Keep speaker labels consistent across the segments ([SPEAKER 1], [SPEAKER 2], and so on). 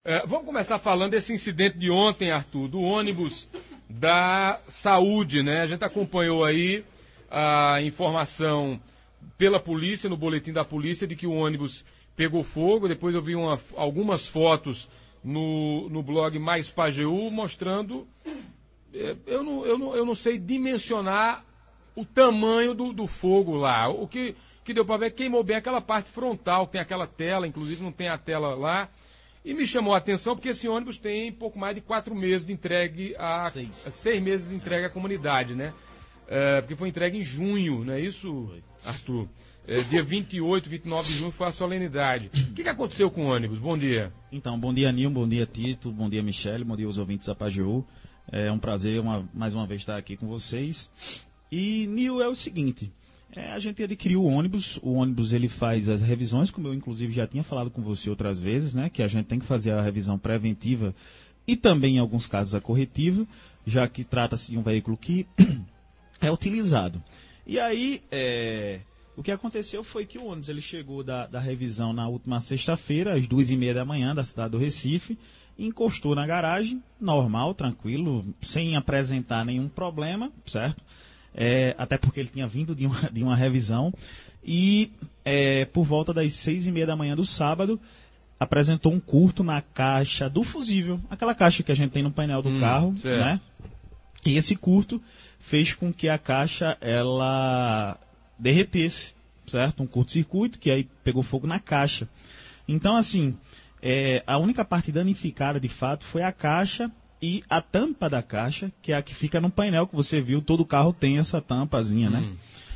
[SPEAKER 1] Vamos começar falando desse incidente de ontem, Arthur, do ônibus da saúde, né? A gente acompanhou aí a informação pela polícia, no boletim da polícia, de que o ônibus pegou fogo. Depois eu vi algumas fotos no blog Mais Pajeú mostrando... Eu não sei dimensionar o tamanho do fogo lá. O que deu para ver queimou bem aquela parte frontal, tem aquela tela, inclusive não tem a tela lá. E me chamou a atenção porque esse ônibus tem pouco mais de 4 meses de entregue, 6 meses de entregue à comunidade, né? Porque foi entregue em junho, não é isso, Arthur? Dia 28, 29 de junho foi a solenidade. O que aconteceu com o ônibus? Bom dia.
[SPEAKER 2] Então, bom dia, Nil, bom dia, Tito, bom dia, Michele, bom dia aos ouvintes da Pajeú. É um prazer mais uma vez estar aqui com vocês. E, Nil, é o seguinte, a gente adquiriu o ônibus ele faz as revisões, como eu inclusive já tinha falado com você outras vezes, né, que a gente tem que fazer a revisão preventiva e também em alguns casos a corretiva, já que trata-se de um veículo que é utilizado. E aí, o que aconteceu foi que o ônibus ele chegou da revisão na última sexta-feira, às 2h30 da manhã, da cidade do Recife, encostou na garagem, normal, tranquilo, sem apresentar nenhum problema, certo? Até porque ele tinha vindo de uma revisão, e por volta das 6h30 da manhã do sábado, apresentou um curto na caixa do fusível, aquela caixa que a gente tem no painel do carro, né? E esse curto fez com que a caixa, ela derretesse, certo? Um curto-circuito, que aí pegou fogo na caixa. Então, assim, a única parte danificada, de fato, foi a caixa e a tampa da caixa, que é a que fica no painel que você viu, todo carro tem essa tampazinha, né?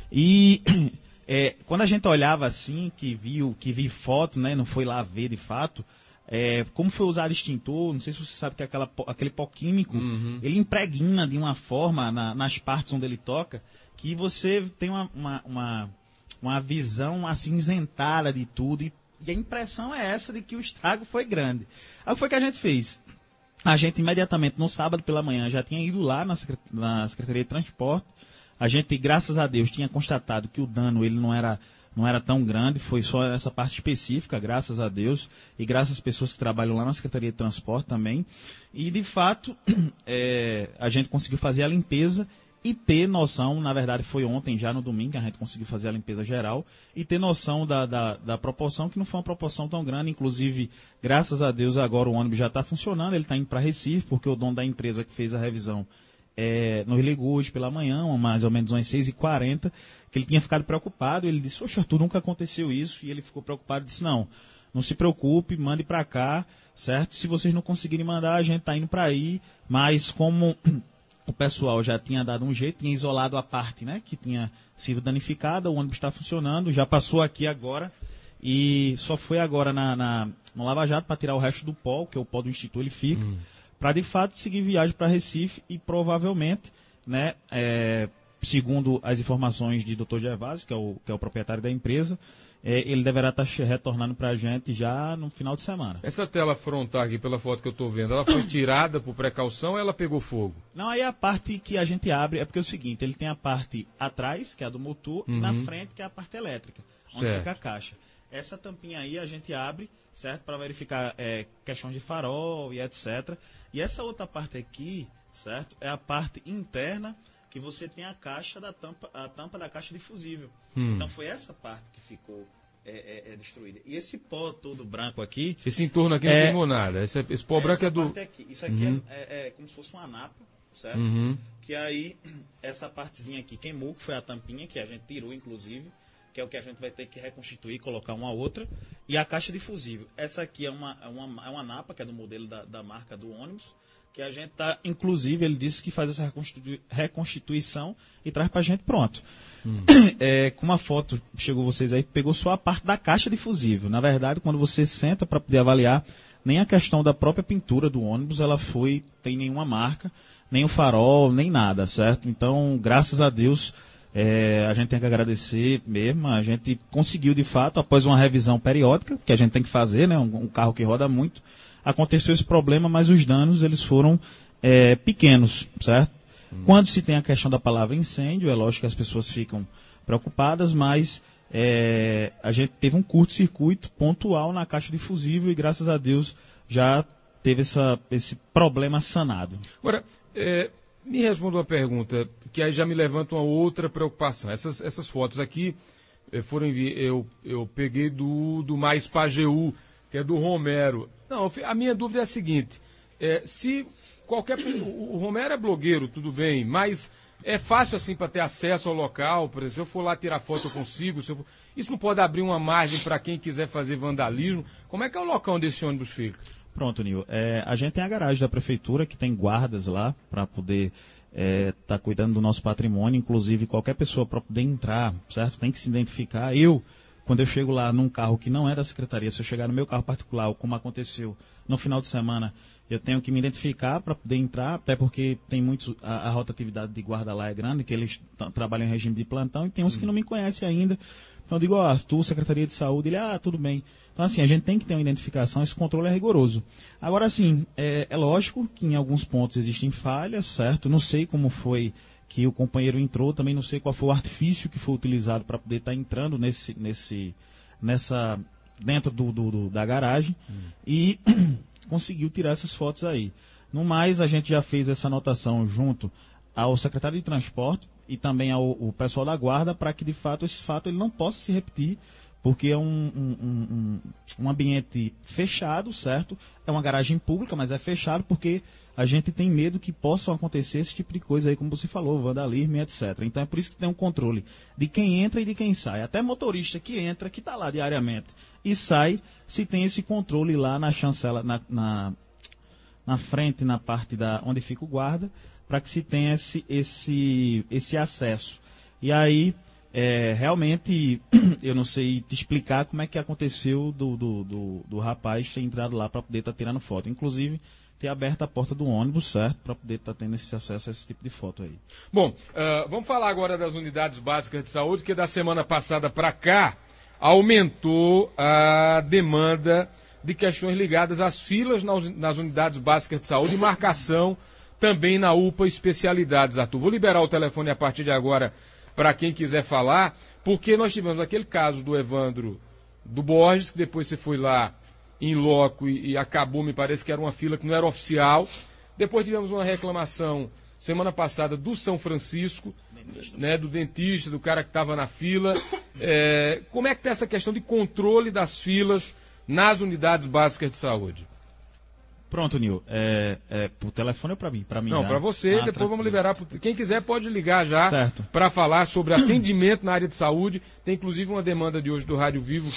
[SPEAKER 2] E quando a gente olhava assim, que vi fotos, né, não foi lá ver de fato, como foi usado extintor, não sei se você sabe que aquele pó químico, ele impregna de uma forma nas partes onde ele toca, que você tem uma visão acinzentada de tudo, e a impressão é essa de que o estrago foi grande. Aí o que foi que a gente fez? A gente imediatamente, no sábado pela manhã, já tinha ido lá na Secretaria de Transporte. A gente, graças a Deus, tinha constatado que o dano ele não era tão grande, foi só essa parte específica, graças a Deus, e graças às pessoas que trabalham lá na Secretaria de Transporte também. E, de fato, a gente conseguiu fazer a limpeza e ter noção, na verdade foi ontem, já no domingo, que a gente conseguiu fazer a limpeza geral, e ter noção da proporção, que não foi uma proporção tão grande. Inclusive, graças a Deus, agora o ônibus já está funcionando, ele está indo para Recife, porque o dono da empresa que fez a revisão nos ligou hoje pela manhã, mais ou menos umas 6h40, que ele tinha ficado preocupado. Ele disse: "Oxe, Arthur, nunca aconteceu isso", e ele ficou preocupado e disse: não se preocupe, mande para cá, certo? Se vocês não conseguirem mandar, a gente está indo para aí, mas como o pessoal já tinha dado um jeito, tinha isolado a parte, né, que tinha sido danificada, o ônibus está funcionando, já passou aqui agora, e só foi agora no Lava Jato para tirar o resto do pó, que é o pó do Instituto, ele fica, para de fato seguir viagem para Recife e provavelmente, né, segundo as informações de Dr. Gervásio, que é o proprietário da empresa, ele deverá estar retornando para a gente já no final de semana.
[SPEAKER 1] Essa tela frontal aqui, pela foto que eu estou vendo, ela foi tirada por precaução ou ela pegou fogo?
[SPEAKER 2] Não, aí a parte que a gente abre é porque é o seguinte, ele tem a parte atrás, que é a do motor, e na frente, que é a parte elétrica, onde fica a caixa. Essa tampinha aí a gente abre, certo, para verificar questão de farol e etc. E essa outra parte aqui, certo, é a parte interna, que você tem a tampa da caixa de fusível. Então foi essa parte que ficou destruída. E esse pó todo branco aqui...
[SPEAKER 1] Esse entorno aqui não queimou nada. Esse pó branco é do...
[SPEAKER 2] Aqui. Isso aqui é como se fosse uma napa, certo? Que aí, essa partezinha aqui queimou, que foi a tampinha, que a gente tirou, inclusive, que é o que a gente vai ter que reconstituir, colocar uma outra. E a caixa de fusível. Essa aqui é uma napa, que é do modelo da marca do ônibus, que a gente está, inclusive, ele disse que faz essa reconstituição e traz para a gente pronto. Com uma foto, chegou vocês aí, pegou só a parte da caixa de fusível. Na verdade, quando você senta para poder avaliar, nem a questão da própria pintura do ônibus, tem nenhuma marca, nem o farol, nem nada, certo? Então, graças a Deus, a gente tem que agradecer mesmo. A gente conseguiu, de fato, após uma revisão periódica, que a gente tem que fazer, né? Um carro que roda muito, aconteceu esse problema, mas os danos eles foram pequenos, certo? Quando se tem a questão da palavra incêndio, é lógico que as pessoas ficam preocupadas, mas a gente teve um curto-circuito pontual na caixa de fusível e, graças a Deus, já teve esse problema sanado.
[SPEAKER 1] Agora, me responda uma pergunta, que aí já me levanta uma outra preocupação. Essas fotos aqui eu peguei do Mais Pajeú, que é do Romero. Não, a minha dúvida é a seguinte, se o Romero é blogueiro, tudo bem, mas é fácil assim para ter acesso ao local, por exemplo, se eu for lá tirar foto eu consigo, isso não pode abrir uma margem para quem quiser fazer vandalismo? Como é que é o local onde esse ônibus fica?
[SPEAKER 2] Pronto, Nil. A gente tem a garagem da prefeitura, que tem guardas lá para poder tá cuidando do nosso patrimônio, inclusive qualquer pessoa para poder entrar, certo? Tem que se identificar. Quando eu chego lá num carro que não é da secretaria, se eu chegar no meu carro particular, como aconteceu no final de semana, eu tenho que me identificar para poder entrar, até porque tem muitos, a rotatividade de guarda lá é grande, que eles trabalham em regime de plantão, e tem uns que não me conhecem ainda. Então eu digo, Arthur, Secretaria de Saúde, ele, tudo bem. Então assim, a gente tem que ter uma identificação, esse controle é rigoroso. Agora assim, é lógico que em alguns pontos existem falhas, certo? Não sei como foi que o companheiro entrou, também não sei qual foi o artifício que foi utilizado para poder estar entrando dentro da garagem e conseguiu tirar essas fotos aí. No mais, a gente já fez essa anotação junto ao secretário de transporte e também ao pessoal da guarda para que de fato esse fato ele não possa se repetir, porque é um ambiente fechado, certo? É uma garagem pública, mas é fechado porque a gente tem medo que possam acontecer esse tipo de coisa aí, como você falou, vandalismo e etc. Então é por isso que tem um controle de quem entra e de quem sai. Até motorista que entra, que está lá diariamente e sai, se tem esse controle lá na chancela, na frente, na parte onde fica o guarda, para que se tenha esse acesso. E aí, realmente, eu não sei te explicar como é que aconteceu do rapaz ter entrado lá para poder estar tirando foto. Inclusive, ter aberto a porta do ônibus, certo? Para poder estar tendo esse acesso a esse tipo de foto aí.
[SPEAKER 1] Bom, vamos falar agora das unidades básicas de saúde, que da semana passada para cá aumentou a demanda de questões ligadas às filas nas unidades básicas de saúde e marcação também na UPA Especialidades, Arthur. Vou liberar o telefone a partir de agora para quem quiser falar, porque nós tivemos aquele caso do Evandro do Borges, que depois você foi lá em loco e acabou, me parece que era uma fila que não era oficial. Depois tivemos uma reclamação semana passada do São Francisco, né, do dentista, do cara que estava na fila. Como é que está essa questão de controle das filas nas unidades básicas de saúde?
[SPEAKER 2] Pronto, Nil. Por telefone ou para mim? Pra mim
[SPEAKER 1] não, para você, depois tranquilo. Vamos liberar. Quem quiser pode ligar já para falar sobre atendimento na área de saúde. Tem inclusive uma demanda de hoje do Rádio Vivo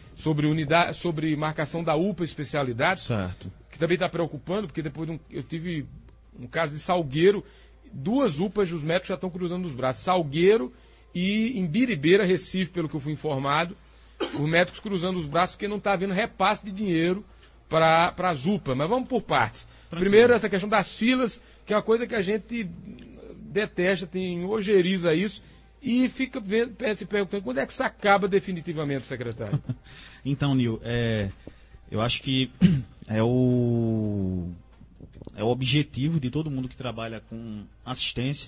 [SPEAKER 1] sobre marcação da UPA Especialidades,
[SPEAKER 2] certo,
[SPEAKER 1] que também está preocupando, porque depois eu tive um caso de Salgueiro, 2 UPAs, os médicos já estão cruzando os braços. Salgueiro e em Biribeira, Recife, pelo que eu fui informado, os médicos cruzando os braços porque não está havendo repasse de dinheiro para as UPAs. Mas vamos por partes. Tranquilo. Primeiro, essa questão das filas, que é uma coisa que a gente detesta, ojeriza isso, e fica se perguntando quando é que isso acaba definitivamente, secretário?
[SPEAKER 2] Então, Nil, eu acho que é o objetivo de todo mundo que trabalha com assistência,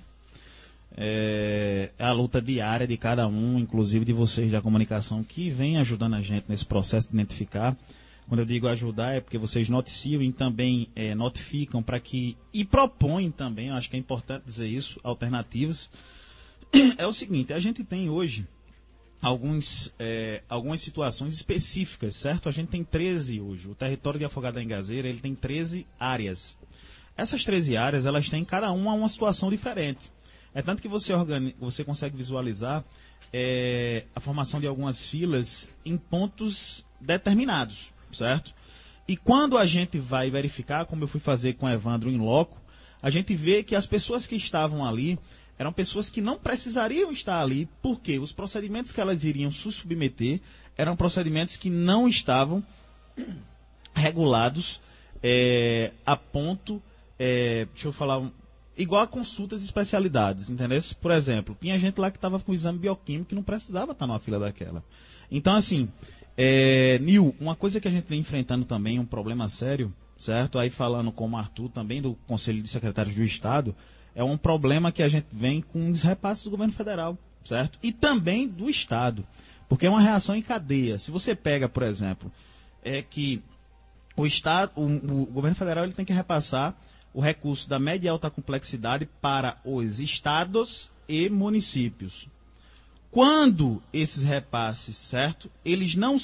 [SPEAKER 2] é a luta diária de cada um, inclusive de vocês da comunicação, que vem ajudando a gente nesse processo de identificar. Quando eu digo ajudar é porque vocês noticiam e também notificam e propõem também, eu acho que é importante dizer isso, alternativas. É o seguinte, a gente tem hoje algumas situações específicas, certo? A gente tem 13 hoje. O território de Afogados da Engazeira, ele tem 13 áreas. Essas 13 áreas, elas têm cada uma situação diferente. É tanto que você consegue visualizar a formação de algumas filas em pontos determinados, certo? E quando a gente vai verificar, como eu fui fazer com o Evandro em loco, a gente vê que as pessoas que estavam ali eram pessoas que não precisariam estar ali, porque os procedimentos que elas iriam se submeter eram procedimentos que não estavam regulados a ponto, deixa eu falar, igual a consultas de especialidades, entendeu? Por exemplo, tinha gente lá que estava com exame bioquímico que não precisava estar numa fila daquela. Então, assim, Nil, uma coisa que a gente vem enfrentando também, um problema sério, certo? Aí falando como Arthur, também do Conselho de Secretários do Estado, é um problema que a gente vem com os repasses do governo federal, certo? E também do Estado, porque é uma reação em cadeia. Se você pega, por exemplo, que o governo federal ele tem que repassar o recurso da média e alta complexidade para os estados e municípios. Quando esses repasses, certo, eles não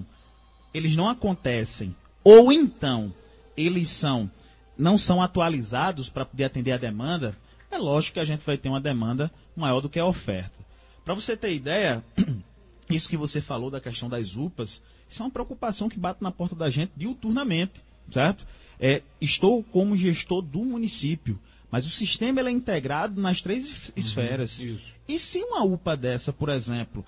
[SPEAKER 2] acontecem, ou então eles não são atualizados para poder atender a demanda, é lógico que a gente vai ter uma demanda maior do que a oferta. Para você ter ideia, isso que você falou da questão das UPAs, isso é uma preocupação que bate na porta da gente diuturnamente, certo? Estou como gestor do município, mas o sistema ele é integrado nas 3 esferas.
[SPEAKER 1] Isso.
[SPEAKER 2] E se uma UPA dessa, por exemplo,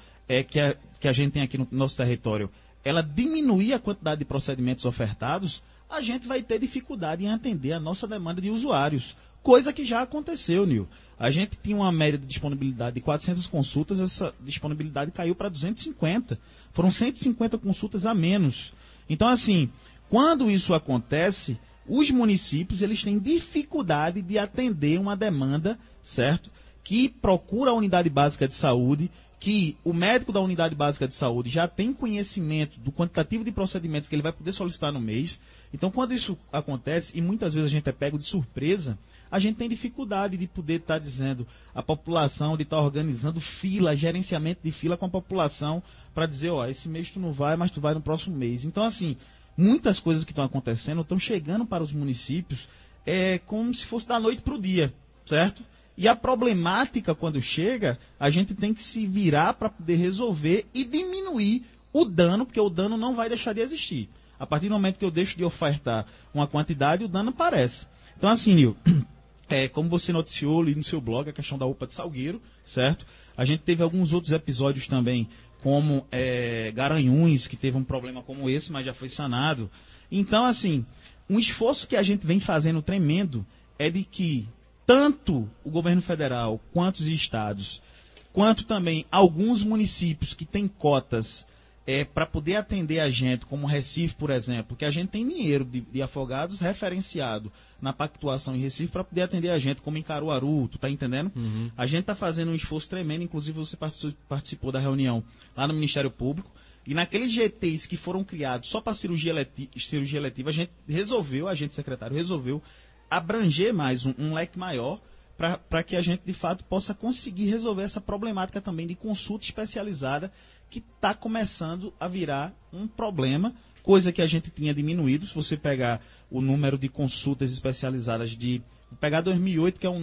[SPEAKER 2] que a gente tem aqui no nosso território, ela diminuir a quantidade de procedimentos ofertados, a gente vai ter dificuldade em atender a nossa demanda de usuários. Coisa que já aconteceu, Nil. A gente tinha uma média de disponibilidade de 400 consultas, essa disponibilidade caiu para 250. Foram 150 consultas a menos. Então, assim, quando isso acontece, os municípios eles têm dificuldade de atender uma demanda, certo? Que procura a unidade básica de saúde, que o médico da unidade básica de saúde já tem conhecimento do quantitativo de procedimentos que ele vai poder solicitar no mês. Então, quando isso acontece, e muitas vezes a gente é pego de surpresa, a gente tem dificuldade de poder estar dizendo à população, de estar organizando fila, gerenciamento de fila com a população, para dizer, ó, esse mês tu não vai, mas tu vai no próximo mês. Então, assim, muitas coisas que estão acontecendo estão chegando para os municípios como se fosse da noite para o dia, certo? E a problemática, quando chega, a gente tem que se virar para poder resolver e diminuir o dano, porque o dano não vai deixar de existir. A partir do momento que eu deixo de ofertar uma quantidade, o dano aparece. Então, assim, Nil, como você noticiou ali no seu blog, a questão da UPA de Salgueiro, certo? A gente teve alguns outros episódios também, como Garanhuns, que teve um problema como esse, mas já foi sanado. Então, assim, um esforço que a gente vem fazendo tremendo é de que tanto o governo federal, quanto os estados, quanto também alguns municípios que têm cotas para poder atender a gente, como Recife, por exemplo, que a gente tem dinheiro de afogados referenciado na pactuação em Recife para poder atender a gente, como em Caruaru, tu tá entendendo? Uhum. A gente está fazendo um esforço tremendo, inclusive você participou da reunião lá no Ministério Público, e naqueles GTs que foram criados só para cirurgia letiva, a gente secretário resolveu abranger mais um leque maior para que a gente, de fato, possa conseguir resolver essa problemática também de consulta especializada que está começando a virar um problema, coisa que a gente tinha diminuído. Se você pegar o número de consultas especializadas vou pegar 2008, que é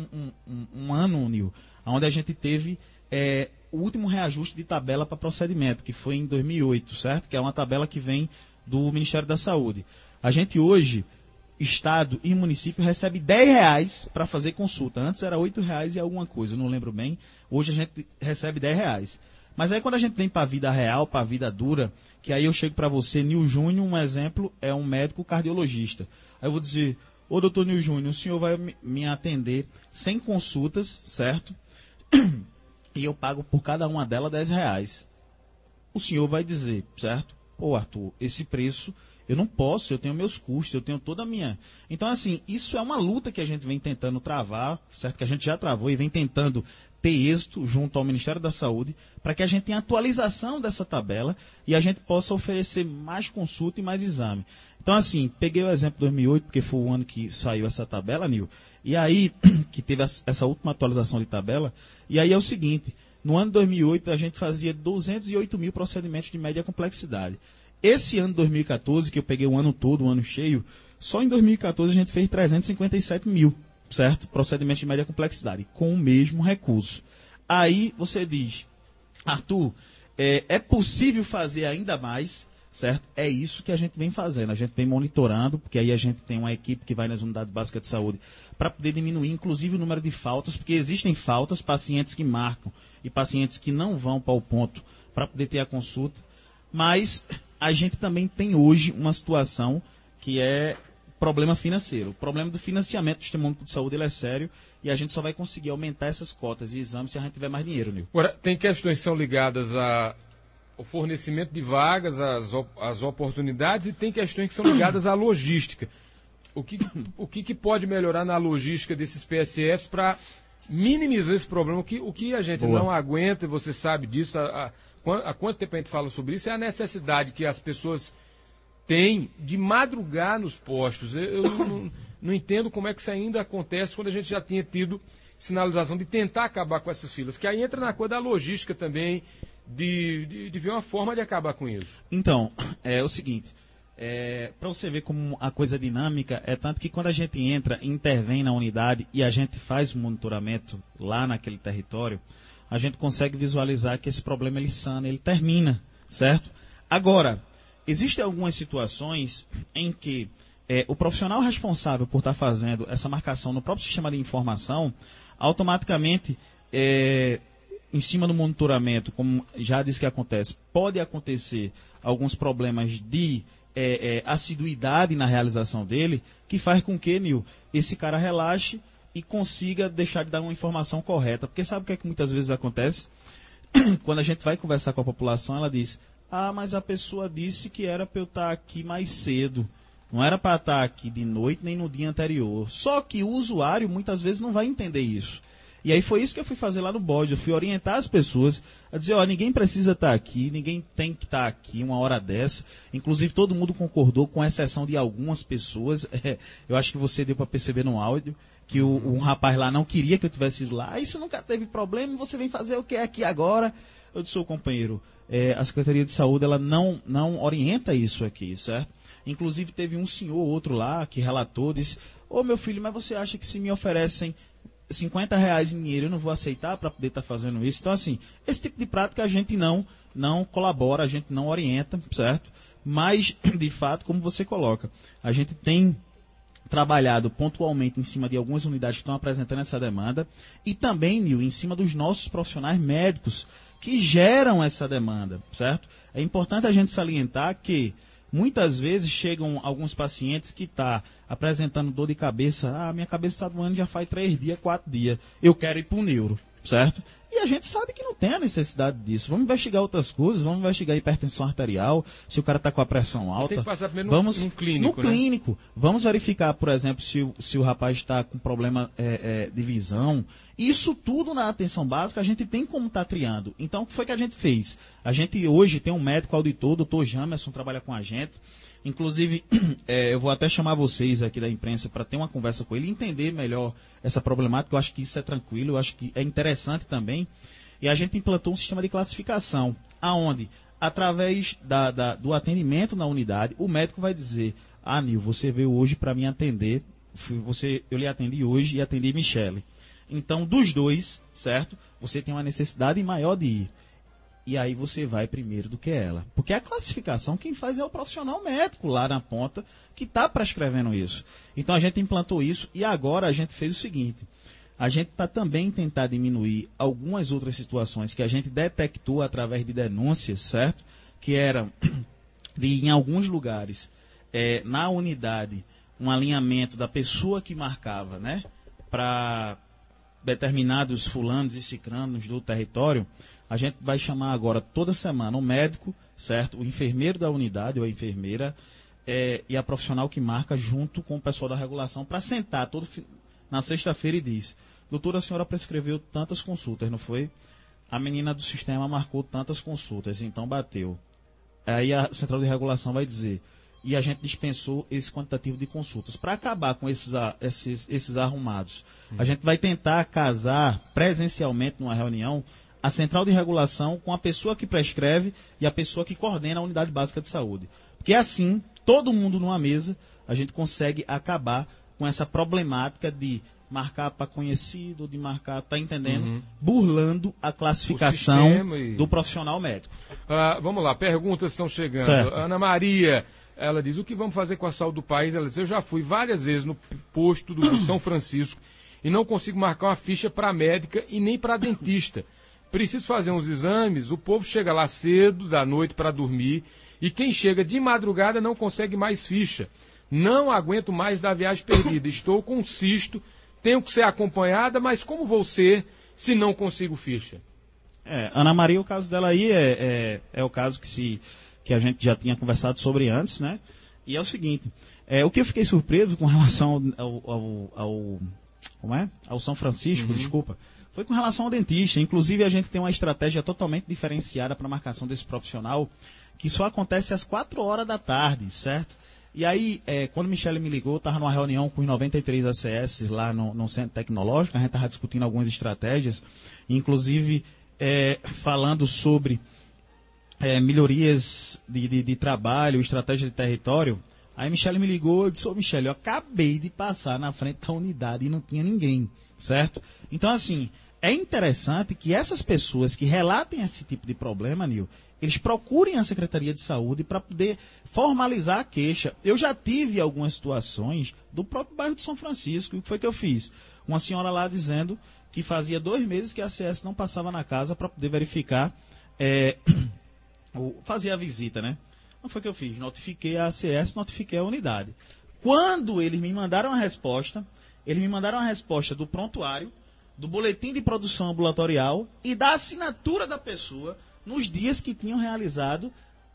[SPEAKER 2] um ano, Nil, onde a gente teve o último reajuste de tabela para procedimento, que foi em 2008, certo? Que é uma tabela que vem do Ministério da Saúde. A gente hoje, Estado e município, recebe R$10 para fazer consulta. Antes era R$8 e alguma coisa, eu não lembro bem. Hoje a gente recebe R$10. Mas aí quando a gente vem para a vida real, para a vida dura, que aí eu chego para você, Nil Júnior, um exemplo, é um médico cardiologista. Aí eu vou dizer, ô doutor Nil Júnior, o senhor vai me atender 100 consultas, certo? E eu pago por cada uma delas R$10. O senhor vai dizer, certo? Ô Arthur, esse preço eu não posso, eu tenho meus custos, eu tenho toda a minha... Então, assim, isso é uma luta que a gente vem tentando travar, certo? Que a gente já travou e vem tentando ter êxito junto ao Ministério da Saúde, para que a gente tenha atualização dessa tabela e a gente possa oferecer mais consulta e mais exame. Então, assim, peguei o exemplo de 2008, porque foi o ano que saiu essa tabela, Nil, e aí, que teve essa última atualização de tabela, e aí é o seguinte, no ano de 2008 a gente fazia 208 mil procedimentos de média complexidade. Esse ano de 2014, que eu peguei o ano todo, o ano cheio, só em 2014 a gente fez 357 mil, certo? Procedimentos de média complexidade, com o mesmo recurso. Aí você diz, Arthur, é possível fazer ainda mais, certo? É isso que a gente vem fazendo, a gente vem monitorando, porque aí a gente tem uma equipe que vai nas unidades básicas de saúde para poder diminuir, inclusive, o número de faltas, porque existem faltas, pacientes que marcam e pacientes que não vão para o ponto para poder ter a consulta, mas a gente também tem hoje uma situação que é problema financeiro. O problema do financiamento do Sistema Único de Saúde ele é sério e a gente só vai conseguir aumentar essas cotas e exames se a gente tiver mais dinheiro, Nil.
[SPEAKER 1] Agora, tem questões que são ligadas ao fornecimento de vagas, às oportunidades, e tem questões que são ligadas à logística. O que pode melhorar na logística desses PSFs para minimizar esse problema? O que a gente não aguenta, e você sabe disso, há quanto tempo a gente fala sobre isso, é a necessidade que as pessoas tem de madrugar nos postos. Eu não entendo como é que isso ainda acontece quando a gente já tinha tido sinalização de tentar acabar com essas filas, que aí entra na coisa da logística também, de ver uma forma de acabar com isso.
[SPEAKER 2] Então, é o seguinte, para você ver como a coisa é dinâmica, é tanto que quando a gente entra e intervém na unidade e a gente faz o monitoramento lá naquele território, a gente consegue visualizar que esse problema ele sana, ele termina, certo? Agora, existem algumas situações em que o profissional responsável por estar fazendo essa marcação no próprio sistema de informação, automaticamente, em cima do monitoramento, como já disse que acontece, pode acontecer alguns problemas de assiduidade na realização dele, que faz com que, Nil, esse cara relaxe e consiga deixar de dar uma informação correta. Porque sabe o que é que muitas vezes acontece? Quando a gente vai conversar com a população, ela diz: mas a pessoa disse que era para eu estar aqui mais cedo. Não era para estar aqui de noite nem no dia anterior. Só que o usuário muitas vezes não vai entender isso. E aí foi isso que eu fui fazer lá no BOD. Eu fui orientar as pessoas a dizer: ninguém precisa estar aqui, ninguém tem que estar aqui uma hora dessa. Inclusive todo mundo concordou, com exceção de algumas pessoas. Eu acho que você deu para perceber no áudio que um rapaz lá não queria que eu tivesse ido lá. Isso nunca teve problema, você vem fazer o que aqui agora? Eu disse: companheiro, a Secretaria de Saúde ela não orienta isso aqui, certo? Inclusive teve um senhor ou outro lá que relatou, disse: meu filho, mas você acha que se me oferecem R$50 em dinheiro eu não vou aceitar para poder estar fazendo isso? Então, assim, esse tipo de prática a gente não colabora, a gente não orienta, certo? Mas, de fato, como você coloca, a gente tem trabalhado pontualmente em cima de algumas unidades que estão apresentando essa demanda e também, Nil, em cima dos nossos profissionais médicos que geram essa demanda, certo? É importante a gente salientar que muitas vezes chegam alguns pacientes que estão apresentando dor de cabeça. Minha cabeça está doendo já faz 3 dias, 4 dias. Eu quero ir para o neuro, certo? E a gente sabe que não tem a necessidade disso. Vamos investigar outras coisas, vamos investigar hipertensão arterial, se o cara está com a pressão alta.
[SPEAKER 1] Tem que passar primeiro
[SPEAKER 2] num
[SPEAKER 1] clínico,
[SPEAKER 2] no clínico. Vamos verificar, por exemplo, se o rapaz está com problema de visão. Isso tudo na atenção básica a gente tem como estar triando. Então, o que foi que a gente fez? A gente hoje tem um médico auditor, o Dr. Jamerson, trabalha com a gente. Inclusive, eu vou até chamar vocês aqui da imprensa para ter uma conversa com ele e entender melhor essa problemática. Eu acho que isso é tranquilo, eu acho que é interessante também. E a gente implantou um sistema de classificação, aonde, através do atendimento na unidade, o médico vai dizer: Nil, você veio hoje para me atender, eu lhe atendi hoje e atendi Michele. Então, dos dois, certo? Você tem uma necessidade maior de ir. E aí você vai primeiro do que ela. Porque a classificação quem faz é o profissional médico lá na ponta que está prescrevendo isso. Então a gente implantou isso e agora a gente fez o seguinte. A gente, para também tentar diminuir algumas outras situações que a gente detectou através de denúncias, certo? Que eram em alguns lugares, na unidade, um alinhamento da pessoa que marcava, né? Para determinados fulanos e cicranos do território. A gente vai chamar agora toda semana o médico, certo? O enfermeiro da unidade ou a enfermeira e a profissional que marca junto com o pessoal da regulação para sentar na sexta-feira e diz: doutora, a senhora prescreveu tantas consultas, não foi? A menina do sistema marcou tantas consultas, então bateu. Aí a central de regulação vai dizer: e a gente dispensou esse quantitativo de consultas. Para acabar com esses arrumados, a gente vai tentar casar presencialmente numa reunião a central de regulação com a pessoa que prescreve e a pessoa que coordena a unidade básica de saúde. Porque assim, todo mundo numa mesa, a gente consegue acabar com essa problemática de marcar para conhecido, de marcar, tá entendendo? Burlando a classificação do profissional médico.
[SPEAKER 1] Vamos lá, perguntas estão chegando.
[SPEAKER 2] Certo.
[SPEAKER 1] Ana Maria, ela diz: o que vamos fazer com a saúde do país? Ela diz: eu já fui várias vezes no posto do São Francisco e não consigo marcar uma ficha para médica e nem para dentista. Preciso fazer uns exames, o povo chega lá cedo, da noite para dormir, e quem chega de madrugada não consegue mais ficha. Não aguento mais da viagem perdida. Estou com cisto, tenho que ser acompanhada, mas como vou ser se não consigo ficha?
[SPEAKER 2] Ana Maria, o caso dela aí é o caso que a gente já tinha conversado sobre antes, né? E é o seguinte, o que eu fiquei surpreso com relação ao São Francisco, desculpa, foi com relação ao dentista. Inclusive, a gente tem uma estratégia totalmente diferenciada para a marcação desse profissional, que só acontece às 4 horas da tarde, certo? E aí, quando Michele me ligou, eu estava numa reunião com os 93 ACS lá no Centro Tecnológico, a gente estava discutindo algumas estratégias, inclusive falando sobre melhorias de trabalho, estratégia de território. Aí Michele me ligou e disse, Michele, eu acabei de passar na frente da unidade e não tinha ninguém, certo? Então, assim, é interessante que essas pessoas que relatem esse tipo de problema, Nil, eles procurem a Secretaria de Saúde para poder formalizar a queixa. Eu já tive algumas situações do próprio bairro de São Francisco. O que foi que eu fiz? Uma senhora lá dizendo que fazia 2 meses que a ACS não passava na casa para poder verificar, fazer a visita, né? Não foi o que eu fiz. Notifiquei a ACS, notifiquei a unidade. Quando eles me mandaram a resposta do prontuário, do boletim de produção ambulatorial e da assinatura da pessoa nos dias que tinham realizado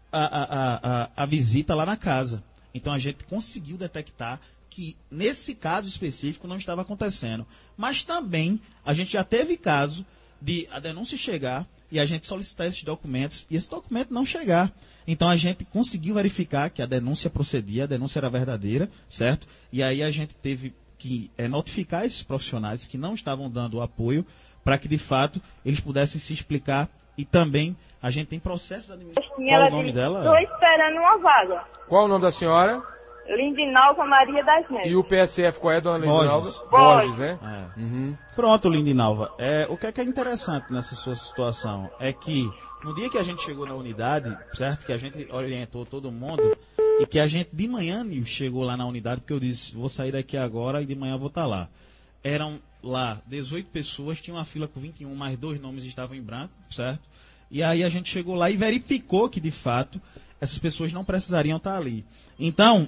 [SPEAKER 2] a visita lá na casa. Então a gente conseguiu detectar que nesse caso específico não estava acontecendo. Mas também a gente já teve caso de a denúncia chegar e a gente solicitar esses documentos e esse documento não chegar. Então a gente conseguiu verificar que a denúncia procedia, a denúncia era verdadeira, certo? E aí a gente teve que notificar esses profissionais que não estavam dando apoio para que de fato eles pudessem se explicar. E também a gente tem processos administrativos. Qual o nome dela?
[SPEAKER 3] Estou esperando uma vaga.
[SPEAKER 1] Qual o nome da senhora?
[SPEAKER 3] Lindinalva Maria das Neves.
[SPEAKER 1] E o PSF qual é, dona Lindinalva?
[SPEAKER 3] Borges,
[SPEAKER 1] né?
[SPEAKER 2] Uhum. Pronto, Lindinalva. O que é interessante nessa sua situação é que no dia que a gente chegou na unidade, certo? Que a gente orientou todo mundo e que a gente de manhã chegou lá na unidade, porque eu disse, vou sair daqui agora e de manhã vou estar lá. Eram lá 18 pessoas, tinha uma fila com 21, mais 2 nomes estavam em branco, certo? E aí a gente chegou lá e verificou que, de fato, essas pessoas não precisariam estar ali. Então,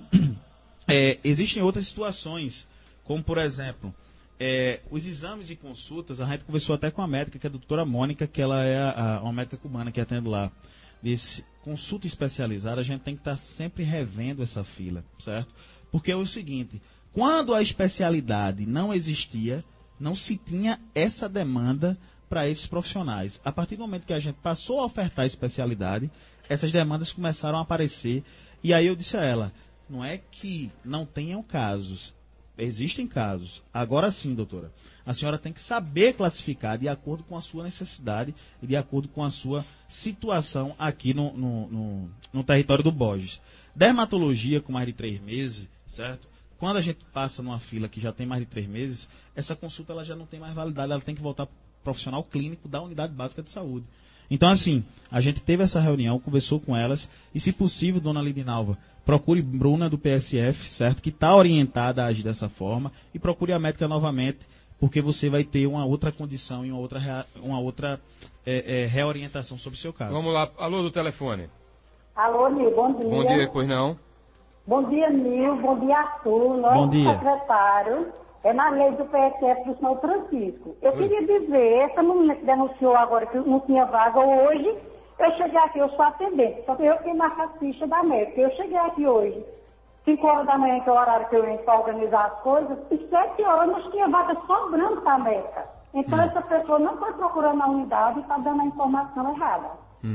[SPEAKER 2] existem outras situações, como, por exemplo, os exames e consultas, a gente conversou até com a médica, que é a doutora Mônica, que ela é uma médica cubana que atende lá. Desse consulta especializada, a gente tem que estar sempre revendo essa fila, certo? Porque é o seguinte, quando a especialidade não existia, não se tinha essa demanda para esses profissionais. A partir do momento que a gente passou a ofertar a especialidade, essas demandas começaram a aparecer. E aí eu disse a ela, não é que não tenham casos, existem casos. Agora sim, doutora, a senhora tem que saber classificar de acordo com a sua necessidade e de acordo com a sua situação aqui no território do Borges. Dermatologia com mais de 3 meses, certo? Quando a gente passa numa fila que já tem mais de 3 meses, essa consulta ela já não tem mais validade, ela tem que voltar para o profissional clínico da unidade básica de saúde. Então, assim, a gente teve essa reunião, conversou com elas, e se possível, dona Lindinalva, procure Bruna do PSF, certo? Que está orientada a agir dessa forma, e procure a médica novamente, porque você vai ter uma outra condição e uma outra reorientação sobre o seu caso.
[SPEAKER 1] Vamos lá, alô do telefone.
[SPEAKER 3] Alô, Nil, bom dia.
[SPEAKER 1] Bom dia, pois não?
[SPEAKER 3] Bom dia, Nil, bom dia, Arthur, nosso secretário. É na lei do PSF do São Francisco. Eu queria dizer, essa menina que denunciou agora que não tinha vaga hoje, eu cheguei aqui, eu sou atendente, só que eu tenho marcado a ficha da médica. Eu cheguei aqui hoje, 5 horas da manhã, que é o horário que eu entro para organizar as coisas, e 7 horas nós tinha vaga sobrando para a médica. Então essa pessoa não foi procurando a unidade e está dando a informação errada.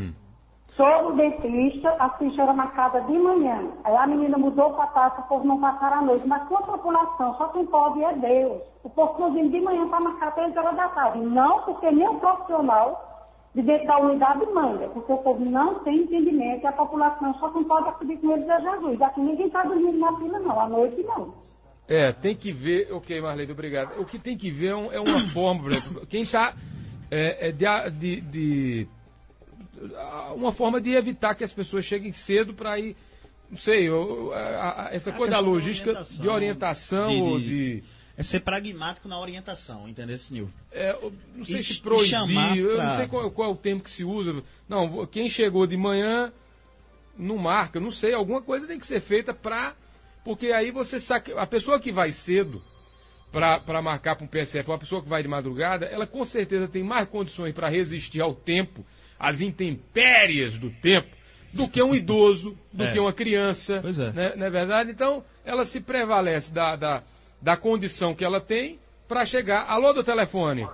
[SPEAKER 3] Sou dentista, a ficha era marcada de manhã. Aí a menina mudou para tarde, o povo não passar a noite. Mas com a população, só quem pode é Deus. O povo inclusive de manhã para marcar 3 horas da tarde. Não porque nem o profissional de dentro da unidade manda. Porque o povo não tem entendimento e a população só quem pode acudir com eles é Jesus. Aqui ninguém está dormindo na fila não, à noite não.
[SPEAKER 1] Tem que ver, ok, Marlene, obrigado. O que tem que ver é uma forma, por exemplo, quem está uma forma de evitar que as pessoas cheguem cedo para ir, não sei, essa coisa da logística de orientação ou de...
[SPEAKER 2] É ser pragmático na orientação, entendeu, Nil?
[SPEAKER 1] Não sei se proibir, eu não sei qual é o termo que se usa. Não, quem chegou de manhã não marca, não sei, alguma coisa tem que ser feita para... Porque aí você sabe, a pessoa que vai cedo para marcar para um PSF, ou a pessoa que vai de madrugada, ela com certeza tem mais condições para resistir ao tempo, às intempéries do tempo, do que um idoso, do que uma criança.
[SPEAKER 2] Pois é.
[SPEAKER 1] Né? Não é verdade? Então, ela se prevalece da condição que ela tem para chegar. Alô, do telefone.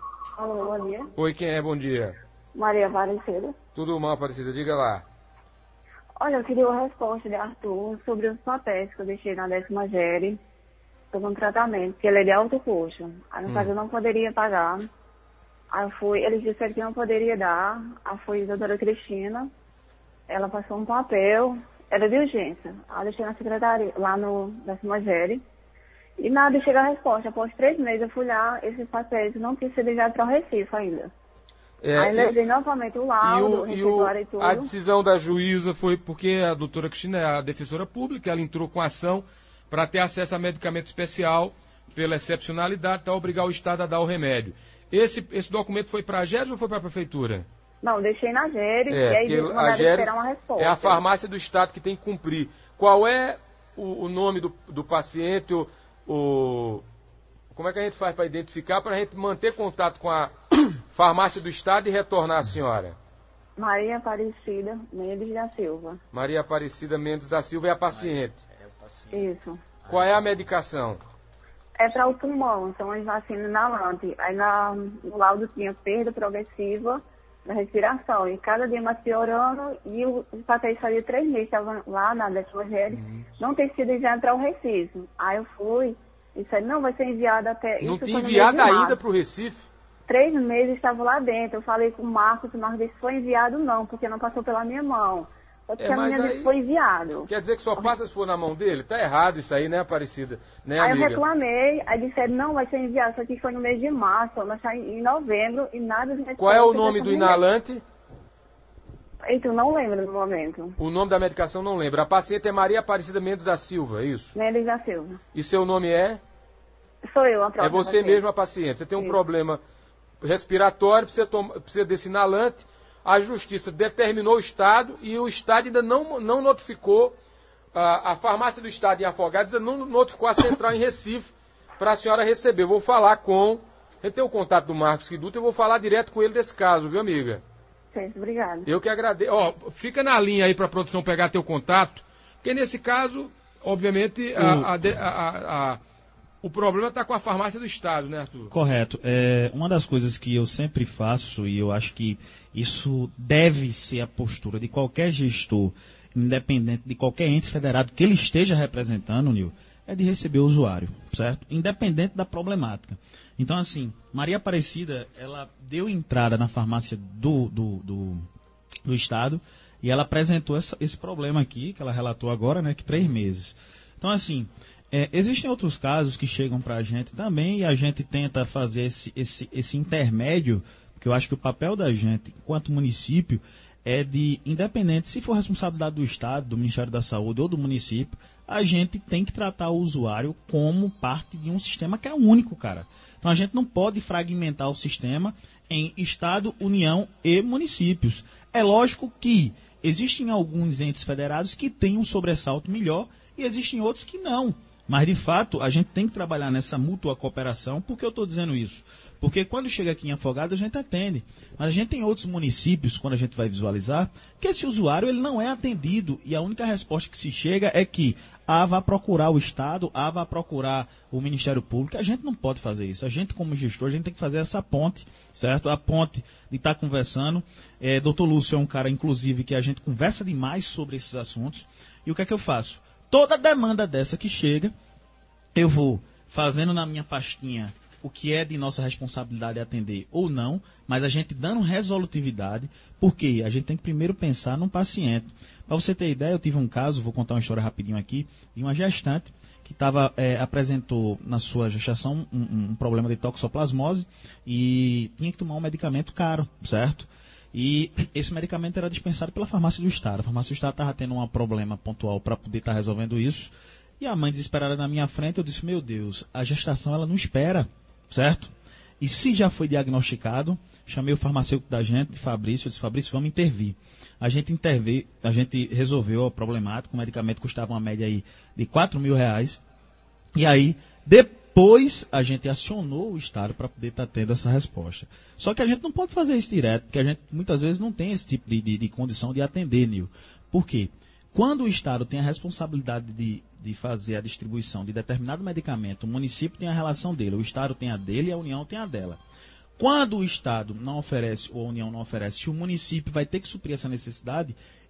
[SPEAKER 3] Alô, bom dia.
[SPEAKER 1] Oi, quem é? Bom dia.
[SPEAKER 3] Maria Aparecida.
[SPEAKER 1] Tudo mal, Aparecida, diga lá.
[SPEAKER 4] Olha, eu queria uma resposta de Arthur sobre os papéis que eu deixei na 10ª série sobre um tratamento, que ele é de alto custo. Aí, no caso, eu não poderia pagar. Aí eles disseram que não poderia dar. Aí foi a doutora Cristina, ela passou um papel, era de urgência. Aí eu deixei na secretaria, lá no 10ª série. E nada, chega a resposta. Após 3 meses eu fui lá, esses papéis não tinham sido enviados para o Recife ainda. Aí levei novamente o laudo, e tudo.
[SPEAKER 1] A decisão da juíza foi porque a doutora Cristina é a defensora pública, ela entrou com ação para ter acesso a medicamento especial pela excepcionalidade, para obrigar o Estado a dar o remédio. Esse documento foi para a GERES ou foi para a Prefeitura?
[SPEAKER 4] Não, deixei na GERES e aí mandaram esperar uma resposta.
[SPEAKER 1] É a farmácia do Estado que tem que cumprir. Qual é o nome do paciente, como é que a gente faz para identificar, para a gente manter contato com a farmácia do Estado e retornar a senhora?
[SPEAKER 4] Maria Aparecida Mendes da Silva.
[SPEAKER 1] Maria Aparecida Mendes da Silva é a paciente.
[SPEAKER 4] Isso.
[SPEAKER 1] Qual é a medicação?
[SPEAKER 4] É para o pulmão, são as vacinas inalante. Aí no laudo tinha perda progressiva da respiração. E cada dia mais piorando, e os papéis fazia 3 meses, estavam lá na 10ª série, não tem sido enviado para o Recife. Aí eu fui, e disse, não, vai ser enviado até...
[SPEAKER 1] Não tinha enviado ainda para o Recife?
[SPEAKER 4] 3 meses estavam lá dentro. Eu falei com o Marcos disse que foi enviado não, porque não passou pela minha mão. Só que a minha disse que foi enviado.
[SPEAKER 1] Quer dizer que só passa se for na mão dele? Tá errado isso aí, né, Aparecida? Né,
[SPEAKER 4] aí
[SPEAKER 1] amiga?
[SPEAKER 4] Eu reclamei, aí disseram, não, vai ser enviado. Só que foi no mês de março, nós está em novembro e nada de resposta.
[SPEAKER 1] Qual é o nome do inalante?
[SPEAKER 4] Então, não lembro no momento.
[SPEAKER 1] O nome da medicação não lembra. A paciente é Maria Aparecida Mendes da Silva, é isso?
[SPEAKER 4] Mendes da Silva.
[SPEAKER 1] E seu nome é?
[SPEAKER 4] Sou eu, a própria.
[SPEAKER 1] É você mesma a paciente. Você tem um problema respiratório, precisa desse inalante. A Justiça determinou o Estado e o Estado ainda não notificou, a farmácia do Estado em Afogados ainda não notificou a central em Recife para a senhora receber. Eu vou falar com... Eu tenho o contato do Marcos Quiduto, eu vou falar direto com ele desse caso, viu, amiga?
[SPEAKER 4] Sim, obrigada.
[SPEAKER 1] Eu que agradeço. Fica na linha aí para a produção pegar teu contato, porque nesse caso, obviamente, o problema está com a farmácia do Estado, né, Arthur?
[SPEAKER 2] Correto. Uma das coisas que eu sempre faço, e eu acho que isso deve ser a postura de qualquer gestor, independente de qualquer ente federado que ele esteja representando, Nil, é de receber o usuário, certo? Independente da problemática. Então, assim, Maria Aparecida, ela deu entrada na farmácia do Estado e ela apresentou esse problema aqui, que ela relatou agora, né, que 3 meses. Então, assim... existem outros casos que chegam para a gente também e a gente tenta fazer esse intermédio, porque eu acho que o papel da gente, enquanto município, é de, independente se for responsabilidade do Estado, do Ministério da Saúde ou do município, a gente tem que tratar o usuário como parte de um sistema que é único, cara. Então a gente não pode fragmentar o sistema em Estado, União e municípios. É lógico que existem alguns entes federados que têm um sobressalto melhor e existem outros que não. Mas, de fato, a gente tem que trabalhar nessa mútua cooperação. Por que eu estou dizendo isso? Porque quando chega aqui em Afogados, a gente atende. Mas a gente tem outros municípios, quando a gente vai visualizar, que esse usuário ele não é atendido. E a única resposta que se chega é que vá procurar o Estado, vá procurar o Ministério Público. A gente não pode fazer isso. A gente, como gestor, a gente tem que fazer essa ponte, certo? A ponte de estar conversando. Dr. Lúcio é um cara, inclusive, que a gente conversa demais sobre esses assuntos. E o que é que eu faço? Toda demanda dessa que chega, eu vou fazendo na minha pastinha o que é de nossa responsabilidade atender ou não, mas a gente dando resolutividade, porque a gente tem que primeiro pensar no paciente. Para você ter ideia, eu tive um caso, vou contar uma história rapidinho aqui, de uma gestante que apresentou na sua gestação um problema de toxoplasmose e tinha que tomar um medicamento caro, certo? E esse medicamento era dispensado pela farmácia do Estado. A farmácia do Estado estava tendo um problema pontual para poder estar resolvendo isso. E a mãe desesperada na minha frente, eu disse, meu Deus, a gestação ela não espera, certo? E se já foi diagnosticado, chamei o farmacêutico da gente, Fabrício, eu disse, Fabrício, vamos intervir. A gente resolveu a problemática, o medicamento custava uma média aí de R$4.000. E aí, depois a gente acionou o Estado para poder estar tendo essa resposta. Só que a gente não pode fazer isso direto, porque a gente muitas vezes não tem esse tipo de condição de atender, Nil. Por quê? Quando o Estado tem a responsabilidade de fazer a distribuição de determinado medicamento, o município tem a relação dele, o Estado tem a dele e a União tem a dela. Quando o Estado não oferece ou a União não oferece, o município vai ter que suprir essa necessidade,